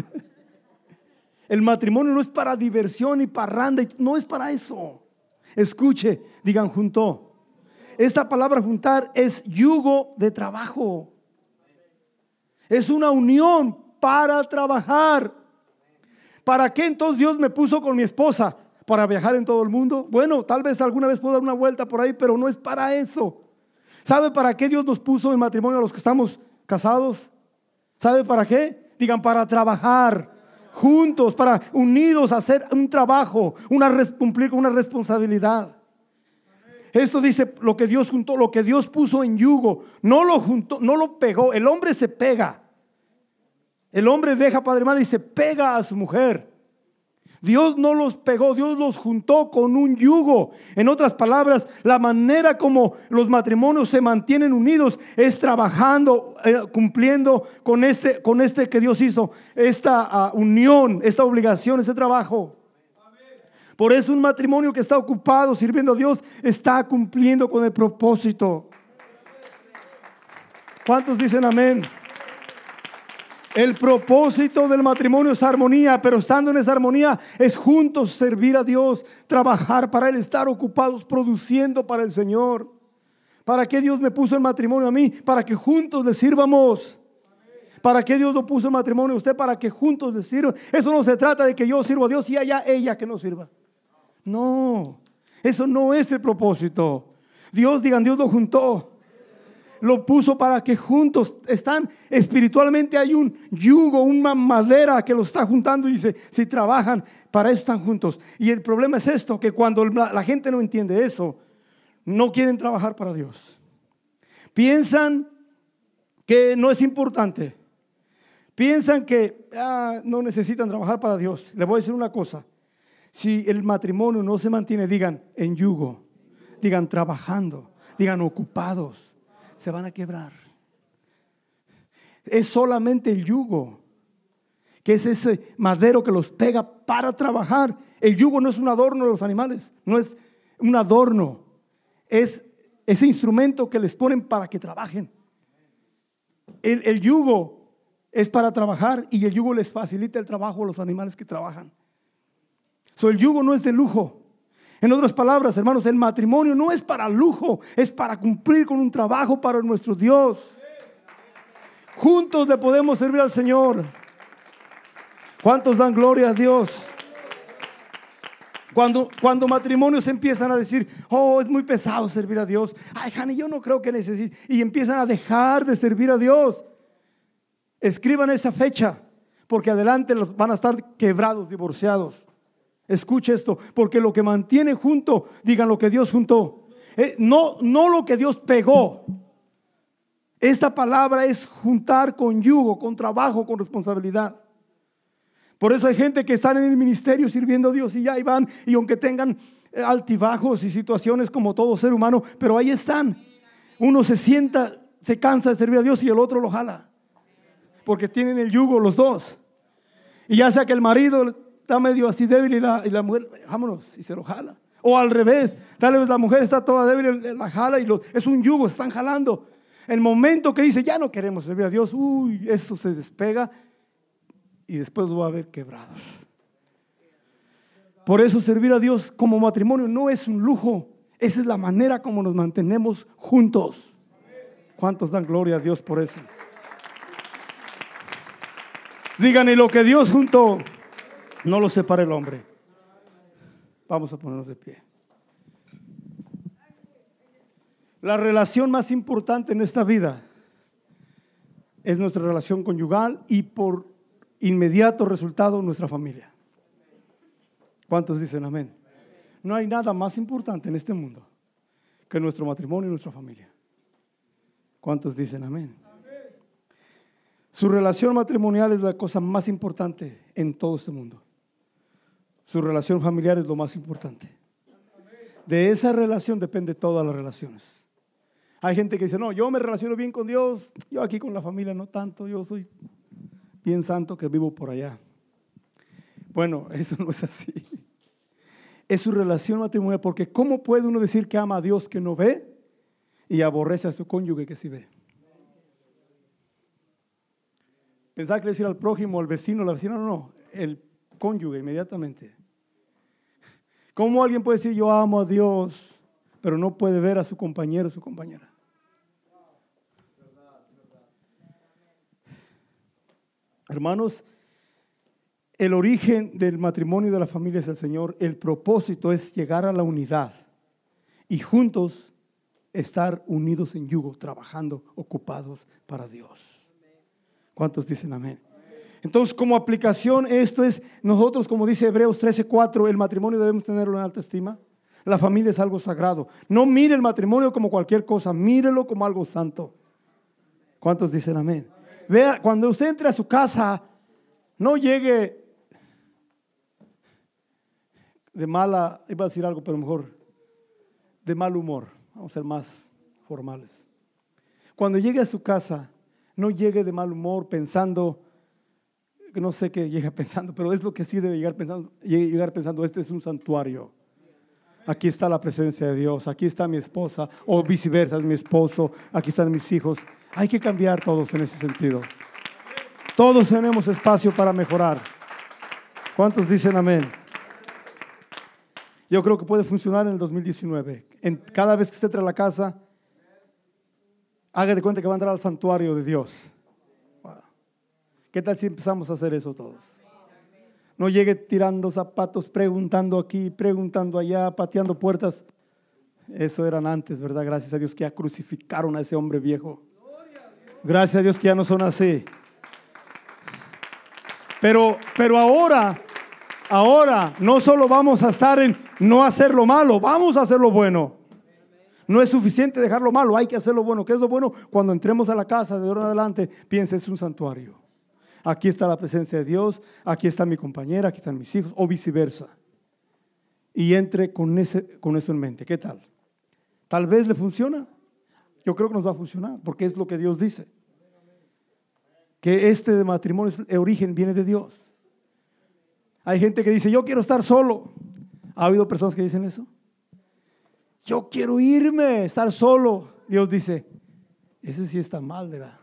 El matrimonio no es para diversión y parranda, no es para eso. Escuche, digan juntó. Esta palabra juntar es yugo de trabajo. Es una unión para trabajar. ¿Para qué entonces Dios me puso con mi esposa? ¿Para viajar en todo el mundo? Bueno, tal vez alguna vez puedo dar una vuelta por ahí, pero no es para eso. ¿Sabe para qué Dios nos puso en matrimonio a los que estamos casados? ¿Sabe para qué? Digan, para trabajar juntos, para unidos hacer un trabajo, cumplir con una responsabilidad. Esto dice lo que Dios juntó, lo que Dios puso en yugo. No lo juntó, no lo pegó. El hombre se pega. El hombre deja padre y madre y se pega a su mujer. Dios no los pegó, Dios los juntó con un yugo. En otras palabras, la manera como los matrimonios se mantienen unidos es trabajando, cumpliendo con este que Dios hizo, esta unión, esta obligación, este trabajo. Por eso un matrimonio que está ocupado sirviendo a Dios está cumpliendo con el propósito. ¿Cuántos dicen amén? El propósito del matrimonio es armonía, pero estando en esa armonía es juntos servir a Dios, trabajar para Él, estar ocupados produciendo para el Señor. ¿Para qué Dios me puso el matrimonio a mí? Para que juntos le sirvamos. ¿Para qué Dios lo puso el matrimonio a usted? Para que juntos le sirvan. Eso no se trata de que yo sirva a Dios y haya ella que no sirva. No, eso no es el propósito. Dios lo juntó. Lo puso para que juntos están espiritualmente. Hay un yugo, una madera que lo está juntando. Y dice, si trabajan, para eso están juntos. Y el problema es esto, que cuando la gente no entiende eso, no quieren trabajar para Dios. Piensan que no es importante. Piensan que no necesitan trabajar para Dios. Les voy a decir una cosa. Si el matrimonio no se mantiene, digan en yugo, digan trabajando, digan ocupados, se van a quebrar. Es solamente el yugo, que es ese madero que los pega para trabajar. El yugo no es un adorno de los animales, no es un adorno, es ese instrumento que les ponen para que trabajen. El yugo es para trabajar y el yugo les facilita el trabajo a los animales que trabajan. El yugo no es de lujo. En otras palabras, hermanos, el matrimonio no es para lujo, es para cumplir con un trabajo para nuestro Dios. Juntos le podemos servir al Señor. ¿Cuántos dan gloria a Dios? Cuando matrimonios empiezan a decir, es muy pesado servir a Dios. Ay, honey, yo no creo que necesite. Y empiezan a dejar de servir a Dios. Escriban esa fecha, porque adelante los van a estar quebrados, divorciados. Escuche esto, porque lo que mantiene junto, digan lo que Dios juntó, no lo que Dios pegó. Esta palabra es juntar con yugo, con trabajo, con responsabilidad. Por eso hay gente que están en el ministerio sirviendo a Dios y ya ahí van, y aunque tengan altibajos y situaciones como todo ser humano, pero ahí están. Uno se sienta, se cansa de servir a Dios y el otro lo jala, porque tienen el yugo los dos. Y ya sea que el marido está medio así débil y la mujer, vámonos, y se lo jala. O al revés, tal vez la mujer está toda débil, la jala y es un yugo, se están jalando. El momento que dice, ya no queremos servir a Dios, eso se despega y después lo va a ver quebrados. Por eso servir a Dios como matrimonio no es un lujo, esa es la manera como nos mantenemos juntos. ¿Cuántos dan gloria a Dios por eso? Díganle lo que Dios juntó. No lo separa el hombre. Vamos a ponernos de pie. La relación más importante en esta vida es nuestra relación conyugal y por inmediato resultado nuestra familia. ¿Cuántos dicen amén? No hay nada más importante en este mundo que nuestro matrimonio y nuestra familia. ¿Cuántos dicen amén? Su relación matrimonial es la cosa más importante en todo este mundo. Su relación familiar es lo más importante. De esa relación depende todas las relaciones. Hay gente que dice, no, yo me relaciono bien con Dios, yo aquí con la familia no tanto, yo soy bien santo que vivo por allá. Bueno, eso no es así. Es su relación matrimonial, porque ¿cómo puede uno decir que ama a Dios que no ve y aborrece a su cónyuge que sí ve? Pensaba que le decir al prójimo, al vecino, la vecina, no, el cónyuge inmediatamente. ¿Cómo alguien puede decir yo amo a Dios, pero no puede ver a su compañero o su compañera? Hermanos, el origen del matrimonio y de la familia es el Señor. El propósito es llegar a la unidad y juntos estar unidos en yugo, trabajando, ocupados para Dios. ¿Cuántos dicen amén? Entonces, como aplicación, esto es, nosotros, como dice Hebreos 13:4, el matrimonio debemos tenerlo en alta estima. La familia es algo sagrado. No mire el matrimonio como cualquier cosa, mírelo como algo santo. ¿Cuántos dicen amén? Vea, cuando usted entre a su casa, no llegue de mala, iba a decir algo, pero mejor, de mal humor. Vamos a ser más formales. Cuando llegue a su casa, no llegue de mal humor pensando, no sé qué llega pensando, pero es lo que sí debe llegar pensando, este es un santuario. Aquí está la presencia de Dios, aquí está mi esposa, o viceversa, es mi esposo, aquí están mis hijos. Hay que cambiar todos en ese sentido. Todos tenemos espacio para mejorar. ¿Cuántos dicen amén? Yo creo que puede funcionar en el 2019. Cada vez que usted entra a la casa, haga de cuenta que va a entrar al santuario de Dios. Wow. ¿Qué tal si empezamos a hacer eso todos? No llegue tirando zapatos, preguntando aquí, preguntando allá, pateando puertas. Eso eran antes, ¿verdad? Gracias a Dios que ya crucificaron a ese hombre viejo. Gracias a Dios que ya no son así. Pero ahora no solo vamos a estar en no hacer lo malo, vamos a hacer lo bueno. No es suficiente dejar lo malo, hay que hacer lo bueno. ¿Qué es lo bueno? Cuando entremos a la casa de ahora en adelante, piense, es un santuario. Aquí está la presencia de Dios, aquí está mi compañera, aquí están mis hijos, o viceversa. Y entre con eso en mente. ¿Qué tal? Tal vez le funciona. Yo creo que nos va a funcionar, porque es lo que Dios dice. Que este de matrimonio, el origen viene de Dios. Hay gente que dice, yo quiero estar solo. ¿Ha habido personas que dicen eso? Yo quiero irme, estar solo. Dios dice, ese sí está mal, ¿verdad?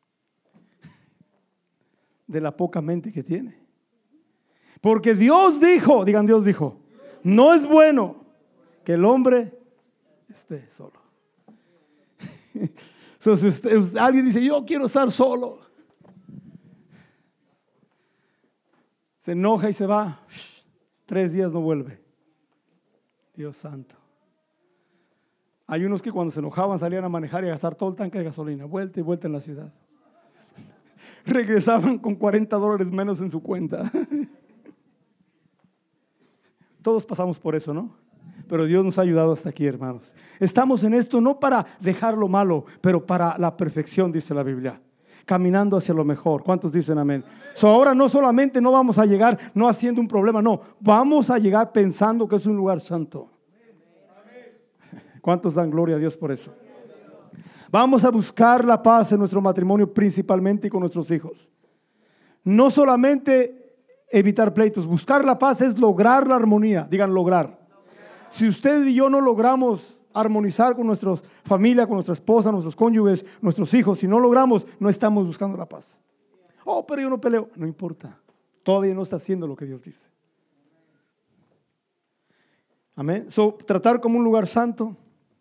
De la poca mente que tiene. Porque Dios dijo, digan Dios dijo, no es bueno que el hombre esté solo. Entonces, alguien dice, yo quiero estar solo. Se enoja y se va. 3 días no vuelve. Dios santo. Hay unos que cuando se enojaban salían a manejar y a gastar todo el tanque de gasolina, vuelta y vuelta en la ciudad. Regresaban con $40 menos en su cuenta. Todos pasamos por eso, ¿no? Pero Dios nos ha ayudado hasta aquí, hermanos. Estamos en esto no para dejar lo malo, pero para la perfección, dice la Biblia. Caminando hacia lo mejor. ¿Cuántos dicen amén? Ahora no solamente no vamos a llegar no haciendo un problema, no. Vamos a llegar pensando que es un lugar santo. ¿Cuántos dan gloria a Dios por eso? Vamos a buscar la paz en nuestro matrimonio principalmente y con nuestros hijos. No solamente evitar pleitos, buscar la paz es lograr la armonía. Digan lograr. Si usted y yo no logramos armonizar con nuestra familia, con nuestra esposa, nuestros cónyuges, nuestros hijos, si no logramos, no estamos buscando la paz. Oh, pero yo no peleo. No importa. Todavía no está haciendo lo que Dios dice. Amén. Tratar como un lugar santo.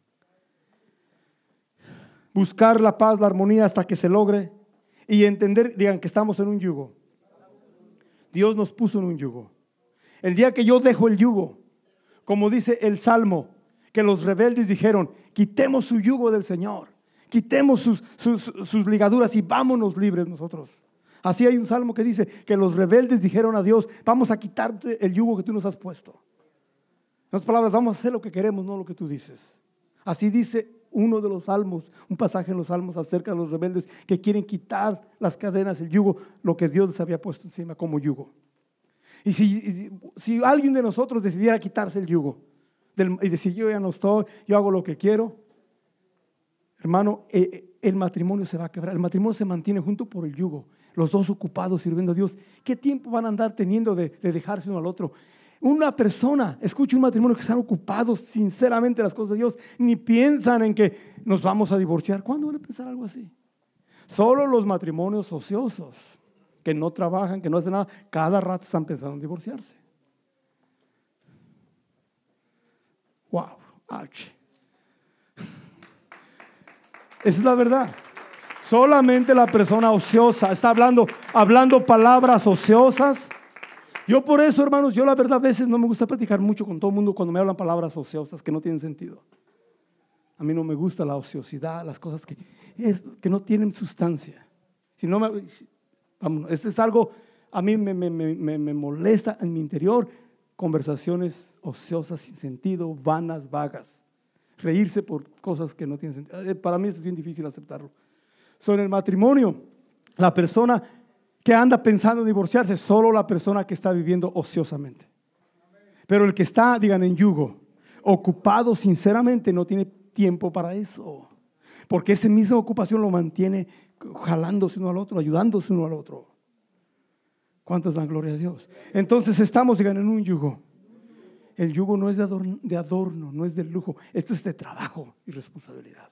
Buscar la paz, la armonía hasta que se logre. Y entender, digan que estamos en un yugo. Dios nos puso en un yugo. El día que yo dejo el yugo, como dice el Salmo, que los rebeldes dijeron, quitemos su yugo del Señor, quitemos sus ligaduras y vámonos libres nosotros. Así hay un salmo que dice que los rebeldes dijeron a Dios, vamos a quitarte el yugo que tú nos has puesto. En otras palabras, vamos a hacer lo que queremos, no lo que tú dices. Así dice uno de los salmos, un pasaje en los salmos acerca de los rebeldes que quieren quitar las cadenas, el yugo, lo que Dios les había puesto encima como yugo. Y si alguien de nosotros decidiera quitarse el yugo y decir, yo ya no estoy, yo hago lo que quiero, hermano, el matrimonio se va a quebrar. El matrimonio se mantiene junto por el yugo, los dos ocupados sirviendo a Dios. ¿Qué tiempo van a andar teniendo de dejarse uno al otro? Una persona, escucha, un matrimonio que están ocupados sinceramente en las cosas de Dios, ni piensan en que nos vamos a divorciar. ¿Cuándo van a pensar algo así? Solo los matrimonios ociosos, que no trabajan, que no hacen nada, cada rato están pensando en divorciarse. Wow, ouch. Esa es la verdad. Solamente la persona ociosa está hablando palabras ociosas. Yo por eso, hermanos, yo la verdad a veces no me gusta platicar mucho con todo el mundo cuando me hablan palabras ociosas que no tienen sentido. A mí no me gusta la ociosidad, las cosas que no tienen sustancia. Si no vámonos, este es algo, a mí me molesta en mi interior, conversaciones ociosas, sin sentido, vanas, vagas. Reírse por cosas que no tienen sentido. Para mí es bien difícil aceptarlo. En el matrimonio, la persona que anda pensando en divorciarse, solo la persona que está viviendo ociosamente. Pero el que está, digan, en yugo, ocupado sinceramente, no tiene tiempo para eso. Porque esa misma ocupación lo mantiene jalándose uno al otro, ayudándose uno al otro. ¿Cuántos dan gloria a Dios? Entonces estamos, digan, en un yugo. El yugo no es de adorno, no es de lujo. Esto es de trabajo y responsabilidad.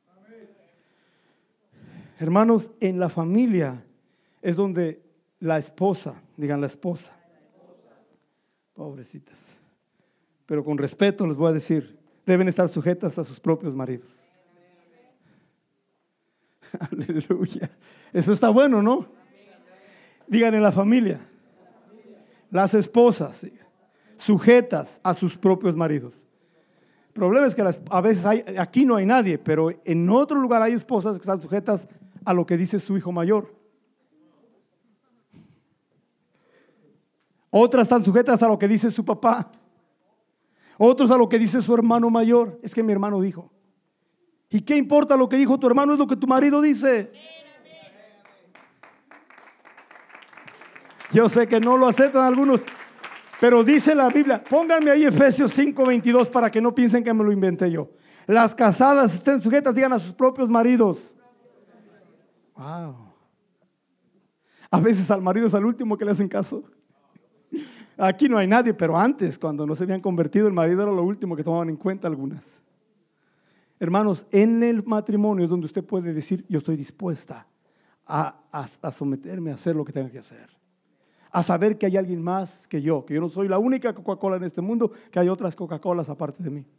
Hermanos, en la familia es donde la esposa, digan la esposa, pobrecitas, pero con respeto les voy a decir, deben estar sujetas a sus propios maridos. Aleluya. Eso está bueno, ¿no? Digan, en la familia, las esposas sujetas a sus propios maridos. El problema es que a veces aquí no hay nadie, pero en otro lugar hay esposas que están sujetas a lo que dice su hijo mayor. Otras están sujetas a lo que dice su papá. Otros a lo que dice su hermano mayor. Es que mi hermano dijo. ¿Y qué importa lo que dijo tu hermano? Es lo que tu marido dice. Yo sé que no lo aceptan algunos, pero dice la Biblia. Pónganme ahí Efesios 5:22 para que no piensen que me lo inventé yo. Las casadas estén sujetas, digan, a sus propios maridos. Wow. A veces al marido es al último que le hacen caso. Aquí no hay nadie, pero antes, cuando no se habían convertido, el marido era lo último que tomaban en cuenta algunas. Hermanos, en el matrimonio es donde usted puede decir, yo estoy dispuesta a someterme a hacer lo que tenga que hacer. A saber que hay alguien más que yo no soy la única Coca-Cola en este mundo, que hay otras Coca-Colas aparte de mí.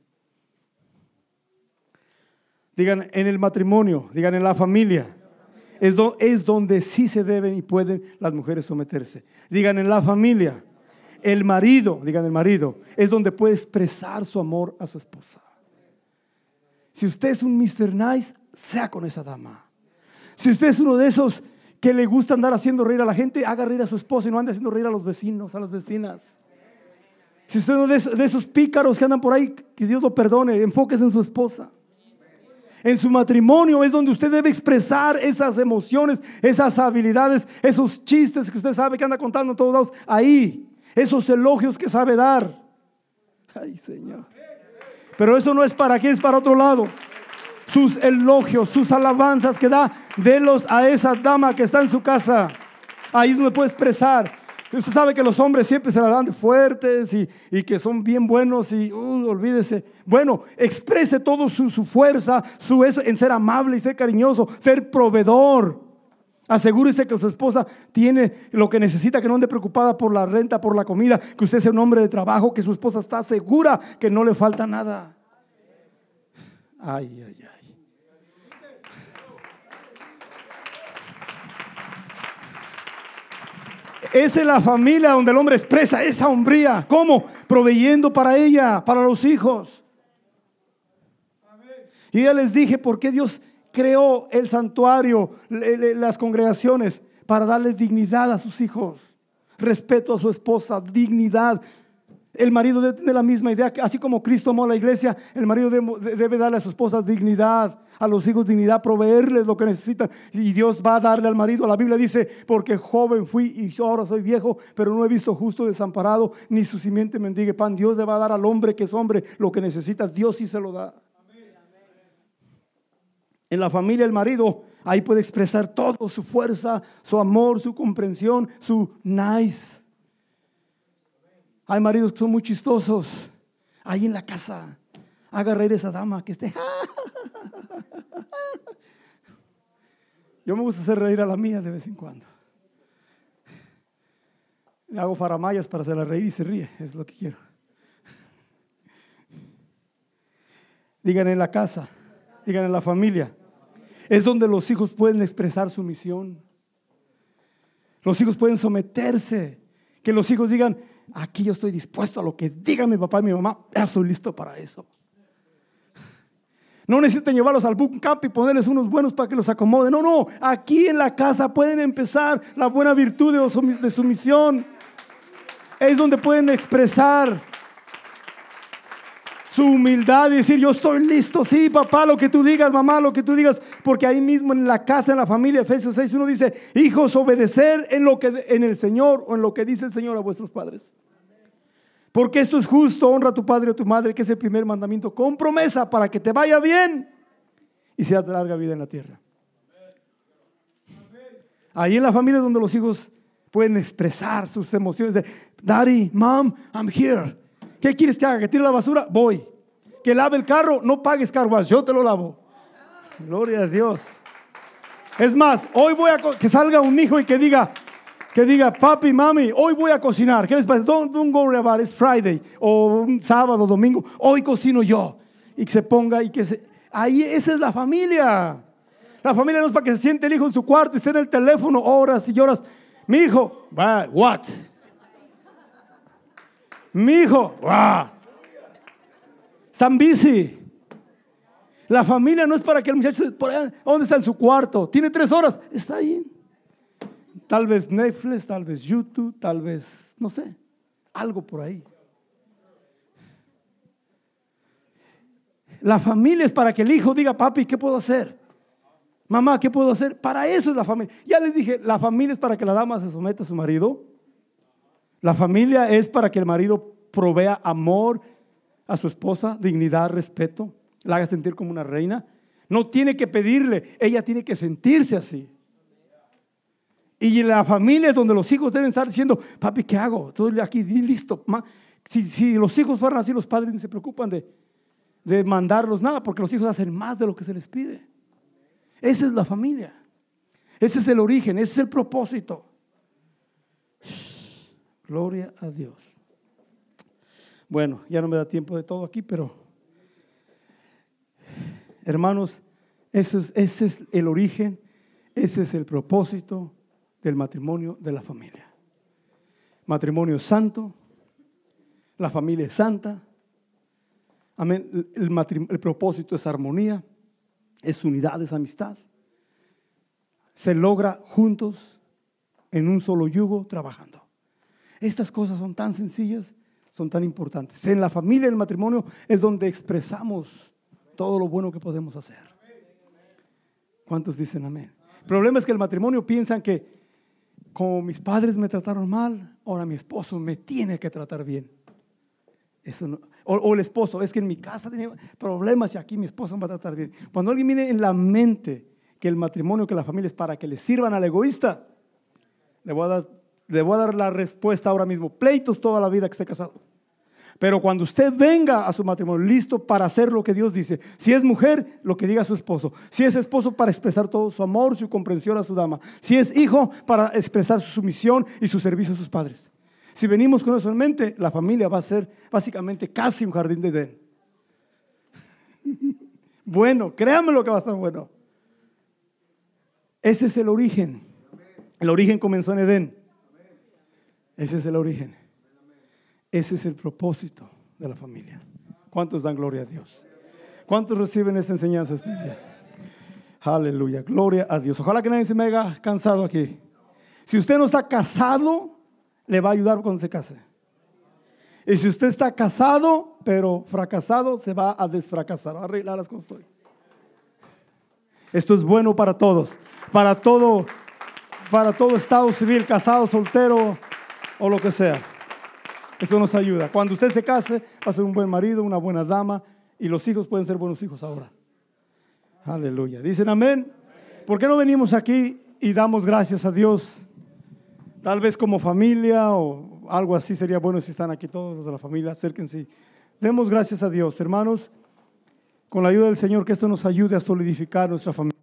Digan, en el matrimonio, digan, en la familia, es donde sí se deben y pueden las mujeres someterse. Digan, en la familia, el marido, digan, el marido, es donde puede expresar su amor a su esposa. Si usted es un Mr. Nice, sea con esa dama. Si usted es uno de esos que le gusta andar haciendo reír a la gente, haga reír a su esposa y no ande haciendo reír a los vecinos, a las vecinas. Si usted es uno de esos pícaros que andan por ahí, que Dios lo perdone, enfóquese en su esposa. En su matrimonio es donde usted debe expresar esas emociones, esas habilidades, esos chistes que usted sabe que anda contando en todos lados. Ahí, esos elogios que sabe dar. Ay, Señor. Pero eso no es para aquí, es para otro lado. Sus elogios, sus alabanzas que da, délos a esa dama que está en su casa. Ahí es donde puede expresar. Usted sabe que los hombres siempre se la dan de fuertes y que son bien buenos y olvídese. Bueno, exprese todo su fuerza, eso, en ser amable y ser cariñoso, ser proveedor. Asegúrese que su esposa tiene lo que necesita, que no ande preocupada por la renta, por la comida, que usted sea un hombre de trabajo, que su esposa está segura que no le falta nada. Ay, ay, ay. Esa es la familia donde el hombre expresa esa hombría. ¿Cómo? Proveyendo para ella, para los hijos. Y ya les dije por qué Dios creó el santuario, las congregaciones, para darle dignidad a sus hijos, respeto a su esposa, dignidad. El marido debe tener la misma idea, así como Cristo amó a la iglesia, el marido debe darle a su esposa dignidad, a los hijos dignidad, proveerles lo que necesitan. Y Dios va a darle al marido. La Biblia dice, porque joven fui y yo ahora soy viejo, pero no he visto justo desamparado, ni su simiente mendigue pan. Dios le va a dar al hombre que es hombre lo que necesita. Dios sí se lo da. En la familia el marido ahí puede expresar todo, su fuerza, su amor, su comprensión, su nice. Hay maridos que son muy chistosos. Ahí en la casa, haga reír a esa dama que esté. Yo me gusta hacer reír a la mía de vez en cuando. Le hago faramayas para hacerla reír y se ríe, es lo que quiero. Digan, en la casa, digan, en la familia, es donde los hijos pueden expresar su misión. Los hijos pueden someterse. Que los hijos digan, aquí yo estoy dispuesto a lo que diga mi papá y mi mamá, ya estoy listo para eso. No necesitan llevarlos al boot camp y ponerles unos buenos para que los acomoden. No, aquí en la casa pueden empezar la buena virtud de su misión. Es donde pueden expresar su humildad y decir, yo estoy listo, sí papá, lo que tú digas, mamá, lo que tú digas. Porque ahí mismo en la casa, en la familia, Efesios 6:1 dice, hijos, obedecer en el Señor o en lo que dice el Señor a vuestros padres. Porque esto es justo, honra a tu padre y a tu madre, que es el primer mandamiento, con promesa para que te vaya bien y seas de larga vida en la tierra. Ahí en la familia es donde los hijos pueden expresar sus emociones de Daddy, Mom, I'm here. ¿Qué quieres que haga? ¿Que tire la basura? Voy. ¿Que lave el carro? No pagues car wash, yo te lo lavo. Gloria a Dios. Es más, hoy voy a que salga un hijo y que diga, papi, mami, hoy voy a cocinar. ¿Qué les parece? Don't worry about it, it's Friday. O un sábado, domingo. Hoy cocino yo. Y que se ponga y que se... Ahí, esa es la familia. La familia no es para que se siente el hijo en su cuarto y esté en el teléfono horas y horas. Mi hijo, what? Mi hijo, están busy. La familia no es para que el muchacho, ¿dónde está? En su cuarto. Tiene 3 horas, está ahí. Tal vez Netflix, tal vez YouTube, tal vez, no sé, algo por ahí. La familia es para que el hijo diga, papi, ¿qué puedo hacer? Mamá, ¿qué puedo hacer? Para eso es la familia. Ya les dije, la familia es para que la dama se someta a su marido. La familia es para que el marido provea amor a su esposa, dignidad, respeto, la haga sentir como una reina. No tiene que pedirle, ella tiene que sentirse así. Y la familia es donde los hijos deben estar diciendo, papi, ¿qué hago? Estoy aquí listo. Si los hijos fueran así, los padres no se preocupan de mandarlos nada, porque los hijos hacen más de lo que se les pide. Esa es la familia. Ese es el origen, ese es el propósito. Gloria a Dios. Bueno, ya no me da tiempo de todo aquí, pero hermanos, ese es el origen, ese es el propósito del matrimonio, de la familia. Matrimonio santo, la familia es santa. Amén. El propósito es armonía, es unidad, es amistad. Se logra juntos en un solo yugo trabajando. Estas cosas son tan sencillas, son tan importantes. En la familia, en el matrimonio, es donde expresamos todo lo bueno que podemos hacer. ¿Cuántos dicen amén? El problema es que el matrimonio piensan que como mis padres me trataron mal, ahora mi esposo me tiene que tratar bien. Eso no, o el esposo, es que en mi casa tenía problemas y aquí mi esposo me va a tratar bien. Cuando alguien viene en la mente que el matrimonio, que la familia es para que le sirvan al egoísta, le voy a dar la respuesta ahora mismo: pleitos toda la vida que esté casado. Pero cuando usted venga a su matrimonio listo para hacer lo que Dios dice, si es mujer, lo que diga su esposo; si es esposo, para expresar todo su amor, su comprensión a su dama; si es hijo, para expresar su sumisión y su servicio a sus padres. Si venimos con eso en mente, la familia va a ser básicamente casi un jardín de Edén. Bueno, créanme lo que va a estar bueno. Ese es el origen. El origen comenzó en Edén. Ese es el origen. Ese es el propósito de la familia. ¿Cuántos dan gloria a Dios? ¿Cuántos reciben esta enseñanza este día? Aleluya, gloria a Dios. Ojalá que nadie se me haya cansado aquí. Si usted no está casado, le va a ayudar cuando se case. Y si usted está casado, pero fracasado, se va a desfracasar, va a arreglar las cosas hoy. Esto es bueno para todos, para todo estado civil, casado, soltero o lo que sea. Esto nos ayuda. Cuando usted se case, va a ser un buen marido, una buena dama, y los hijos pueden ser buenos hijos ahora. Aleluya. ¿Dicen amén? ¿Por qué no venimos aquí y damos gracias a Dios? Tal vez como familia o algo así sería bueno si están aquí todos los de la familia. Acérquense. Demos gracias a Dios, hermanos, con la ayuda del Señor, que esto nos ayude a solidificar nuestra familia.